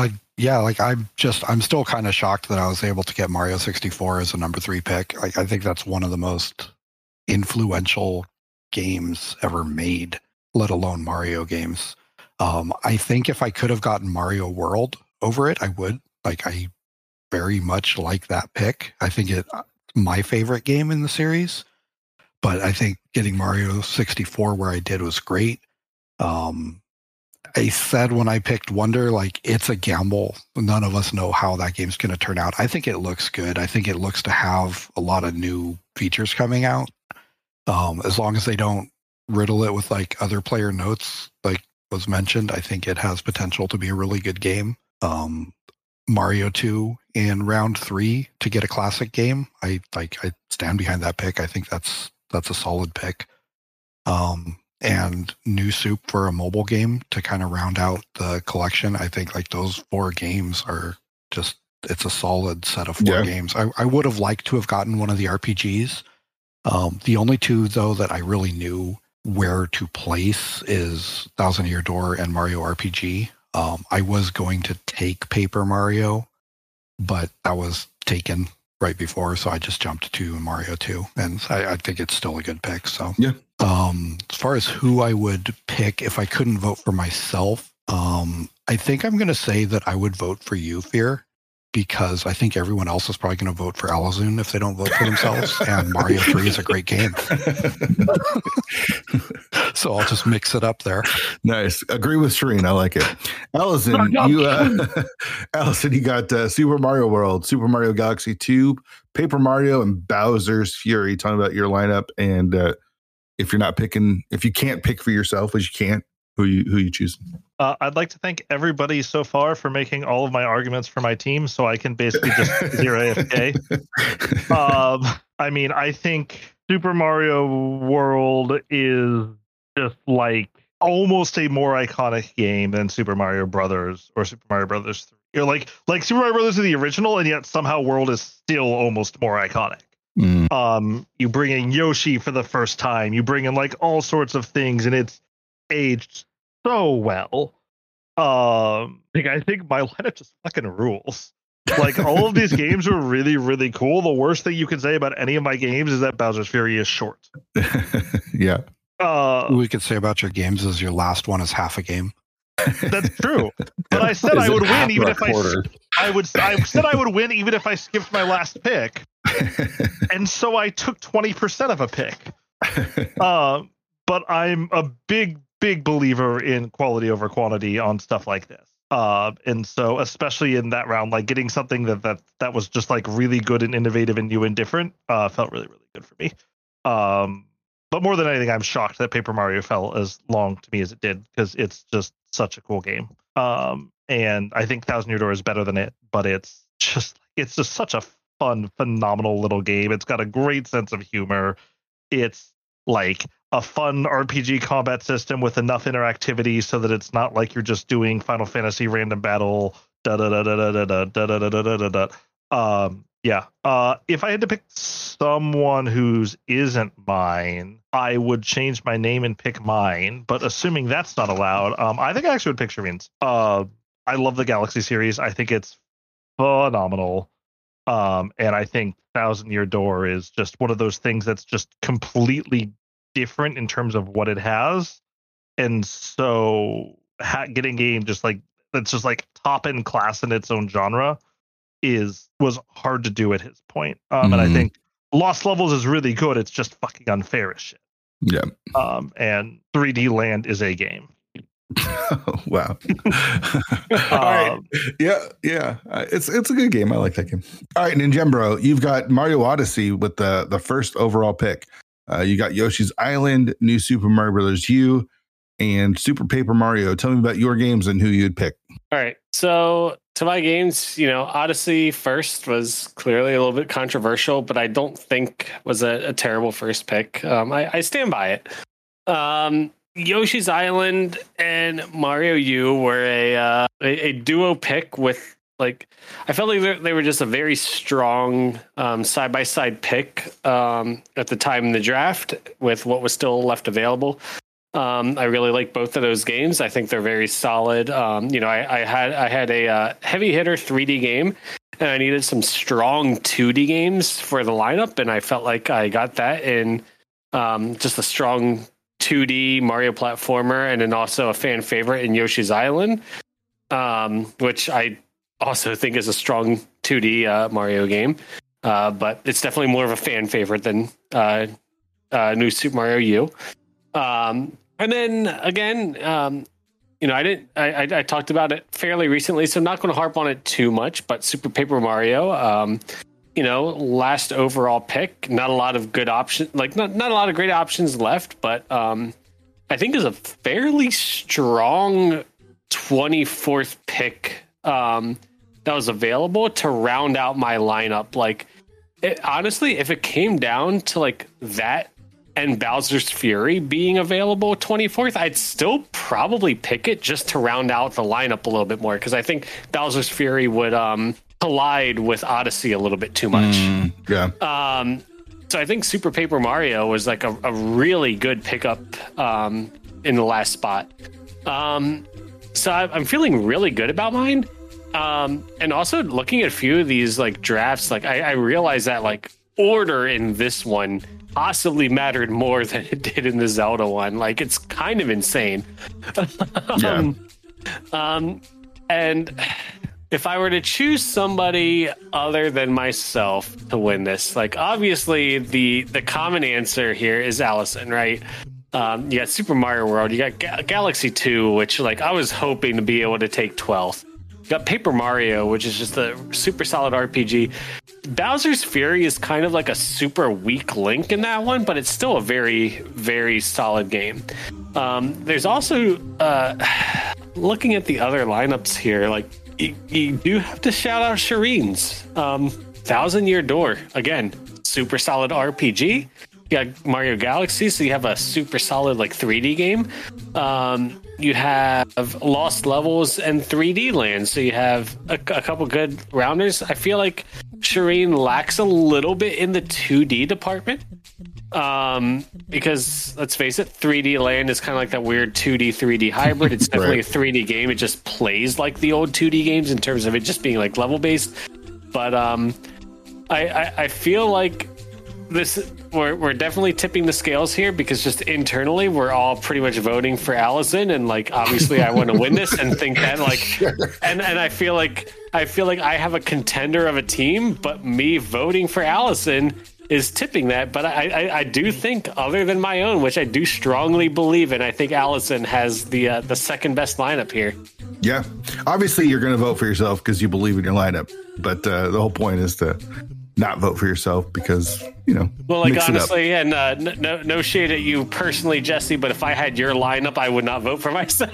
I'm still kind of shocked that I was able to get Mario 64 as a number 3 pick. I think that's one of the most influential games ever made, let alone Mario games. I think if I could have gotten Mario World over it, I would. I very much like that pick. I think it's my favorite game in the series, but I think getting Mario 64 where I did was great. I said when I picked Wonder, it's a gamble. None of us know how that game's going to turn out. I think it looks good. I think it looks to have a lot of new features coming out. As long as they don't riddle it with other player notes, like was mentioned, I think it has potential to be a really good game. Mario 2 in round 3 to get a classic game. I stand behind that pick. I think that's a solid pick. And New Soup for a mobile game to kind of round out the collection. I think those 4 games are just, it's a solid set of 4 games. I would have liked to have gotten one of the RPGs. The only 2 though that I really knew where to place is Thousand Year Door and Mario RPG. I was going to take Paper Mario, but that was taken right before, so I just jumped to Mario 2, and I think it's still a good pick. So yeah. As far as who I would pick if I couldn't vote for myself, I think I'm going to say that I would vote for you, Fear, because I think everyone else is probably going to vote for Alazun if they don't vote for themselves, and Mario 3 is a great game. So I'll just mix it up there. Nice. Agree with Shireen. I like it. Allison, you got Super Mario World, Super Mario Galaxy 2, Paper Mario, and Bowser's Fury. Tell me about your lineup, and if you can't pick for yourself, which you can't, who you choose? I'd like to thank everybody so far for making all of my arguments for my team, so I can basically just zero AFK. I think Super Mario World is just almost a more iconic game than Super Mario Brothers or Super Mario Brothers 3. You're like Super Mario Brothers is the original, and yet somehow World is still almost more iconic. You bring in Yoshi for the first time. You bring in all sorts of things, and it's aged so well. I think my lineup just fucking rules. All of these games are really, really cool. The worst thing you can say about any of my games is that Bowser's Fury is short. Yeah. We could say about your games is your last one is half a game. That's true. But I said I would win even if I said I would win even if I skipped my last pick. And so I took 20% of a pick. But I'm a big believer in quality over quantity on stuff like this. And so especially in that round, getting something that was just really good and innovative and new and different felt really, really good for me. But more than anything, I'm shocked that Paper Mario fell as long to me as it did, because it's just such a cool game. And I think Thousand Year Door is better than it, but it's just such a fun, phenomenal little game. It's got a great sense of humor. It's a fun RPG combat system with enough interactivity so that it's not like you're just doing Final Fantasy random battle Yeah. If I had to pick someone whose isn't mine, I would change my name and pick mine. But assuming that's not allowed, I think I actually would pick Shireen's. I love the Galaxy series. I think it's phenomenal. And I think Thousand Year Door is just one of those things that's just completely different in terms of what it has. And so getting a game just like that's just like top end class in its own genre was hard to do at his point. And I think Lost Levels is really good. It's just fucking unfair as shit. Yeah. And 3D Land is a game. Wow. All right. Yeah. It's a good game. I like that game. All right, Ninjembro, you've got Mario Odyssey with the first overall pick. You got Yoshi's Island, New Super Mario Bros. U, and Super Paper Mario. Tell me about your games and who you'd pick. All right. So to my games, Odyssey first was clearly a little bit controversial, but I don't think was a terrible first pick. I stand by it. Yoshi's Island and Mario U were a duo pick with I felt like they were just a very strong side-by-side pick at the time in the draft with what was still left available. I really like both of those games. I think they're very solid. I had a heavy hitter 3D game, and I needed some strong 2D games for the lineup, and I felt like I got that in just a strong 2D Mario platformer, and then also a fan favorite in Yoshi's Island, which I also think is a strong 2D Mario game, but it's definitely more of a fan favorite than New Super Mario U. And then again, I talked about it fairly recently, so I'm not going to harp on it too much, but Super Paper Mario, last overall pick, not a lot of good options, not a lot of great options left, but I think is a fairly strong 24th pick that was available to round out my lineup. Honestly, if it came down to that and Bowser's Fury being available 24th, I'd still probably pick it just to round out the lineup a little bit more, because I think Bowser's Fury would collide with Odyssey a little bit too much. Yeah. So I think Super Paper Mario was a really good pickup in the last spot. So I'm feeling really good about mine. And also looking at a few of these drafts, I realized that order in this one possibly mattered more than it did in the Zelda one. It's kind of insane. And if I were to choose somebody other than myself to win this, obviously the common answer here is Allison, right? You got Super Mario World, you got Galaxy 2, which I was hoping to be able to take 12th. You got Paper Mario, which is just a super solid RPG. Bowser's Fury is kind of a super weak link in that one, but it's still a very, very solid game. There's also, looking at the other lineups here, you do have to shout out Shireen's. Thousand Year Door, again, super solid RPG. You got Mario Galaxy, so you have a super solid 3D game. You have Lost Levels and 3D Land, so you have a couple good rounders. I feel like Shireen lacks a little bit in the 2D department, because let's face it, 3D Land is kind of that weird 2D 3D hybrid. It's definitely a 3D game. It just plays like the old 2D games in terms of it just being level based. But I feel like we're definitely tipping the scales here, because just internally we're all pretty much voting for Allison, and obviously I want to win this and think that Sure. and I feel like I have a contender of a team, but me voting for Allison is tipping that. But I do think, other than my own, which I do strongly believe in, I think Allison has the second best lineup here. Yeah. Obviously you're going to vote for yourself because you believe in your lineup, but the whole point is to not vote for yourself because, well, honestly, and no shade at you personally, Jesse, but if I had your lineup, I would not vote for myself.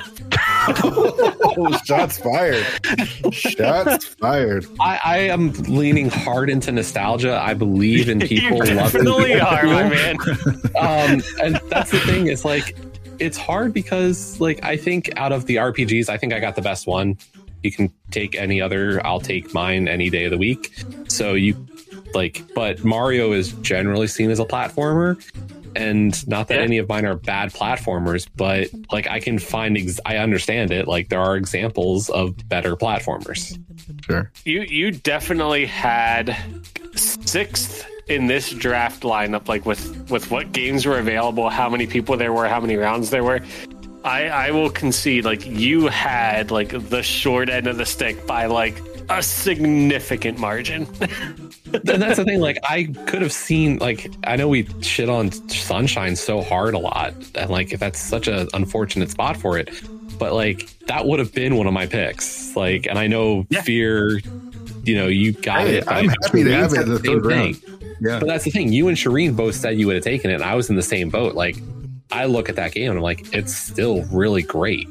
Shots fired. Shots fired. I am leaning hard into nostalgia. I believe in people. You definitely are, my man. And that's the thing. It's it's hard because I think out of the RPGs, I think I got the best one. You can take any other. I'll take mine any day of the week. So but Mario is generally seen as a platformer. And not that any of mine are bad platformers, but like I can find, I understand it. Like there are examples of better platformers. Sure. You definitely had 6th in this draft lineup, like with what games were available, how many people there were, how many rounds there were. I will concede, like you had like the short end of the stick by like a significant margin. And that's the thing, like I could have seen, like I know we shit on Sunshine so hard a lot, and like that's such an unfortunate spot for it, but like that would have been one of my picks. Like, and I know Fear, you got it. I'm happy to have it in the third round. Yeah, but that's the thing. You and Shireen both said you would have taken it, and I was in the same boat. Like, I look at that game and I'm like, it's still really great.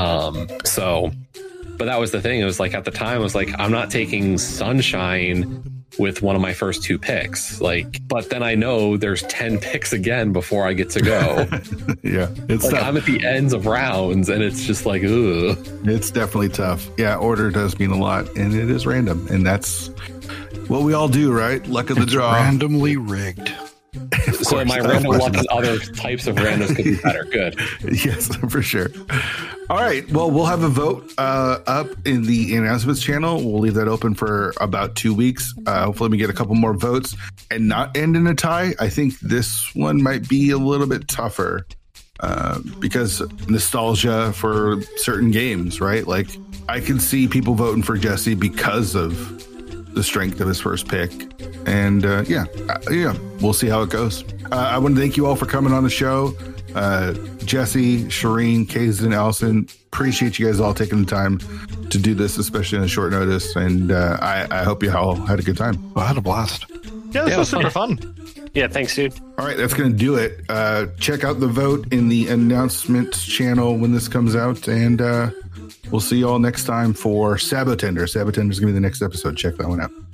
But that was the thing. It was like at the time, I was like, I'm not taking Sunshine with one of my first 2 picks. Like, but then I know there's 10 picks again before I get to go. Yeah, it's like tough. I'm at the ends of rounds, and it's just like, ugh. It's definitely tough. Yeah, order does mean a lot, and it is random, and that's what we all do, right? Luck of the draw. Randomly rigged. So my random luck and other types of randoms could be better. Good. Yes, for sure. All right. Well, we'll have a vote up in the announcements channel. We'll leave that open for about 2 weeks. Hopefully we get a couple more votes and not end in a tie. I think this one might be a little bit tougher because nostalgia for certain games, right? Like I can see people voting for Jesse because of the strength of his first pick. And we'll see how it goes. I want to thank you all for coming on the show. Jesse, Shireen, Kaysen, Allison, appreciate you guys all taking the time to do this, especially on short notice. And I hope you all had a good time. I had a blast. Yeah, this was super fun. Yeah, thanks, dude. All right, that's going to do it. Check out the vote in the announcements channel when this comes out. And we'll see you all next time for Sabotender. Sabotender is going to be the next episode. Check that one out.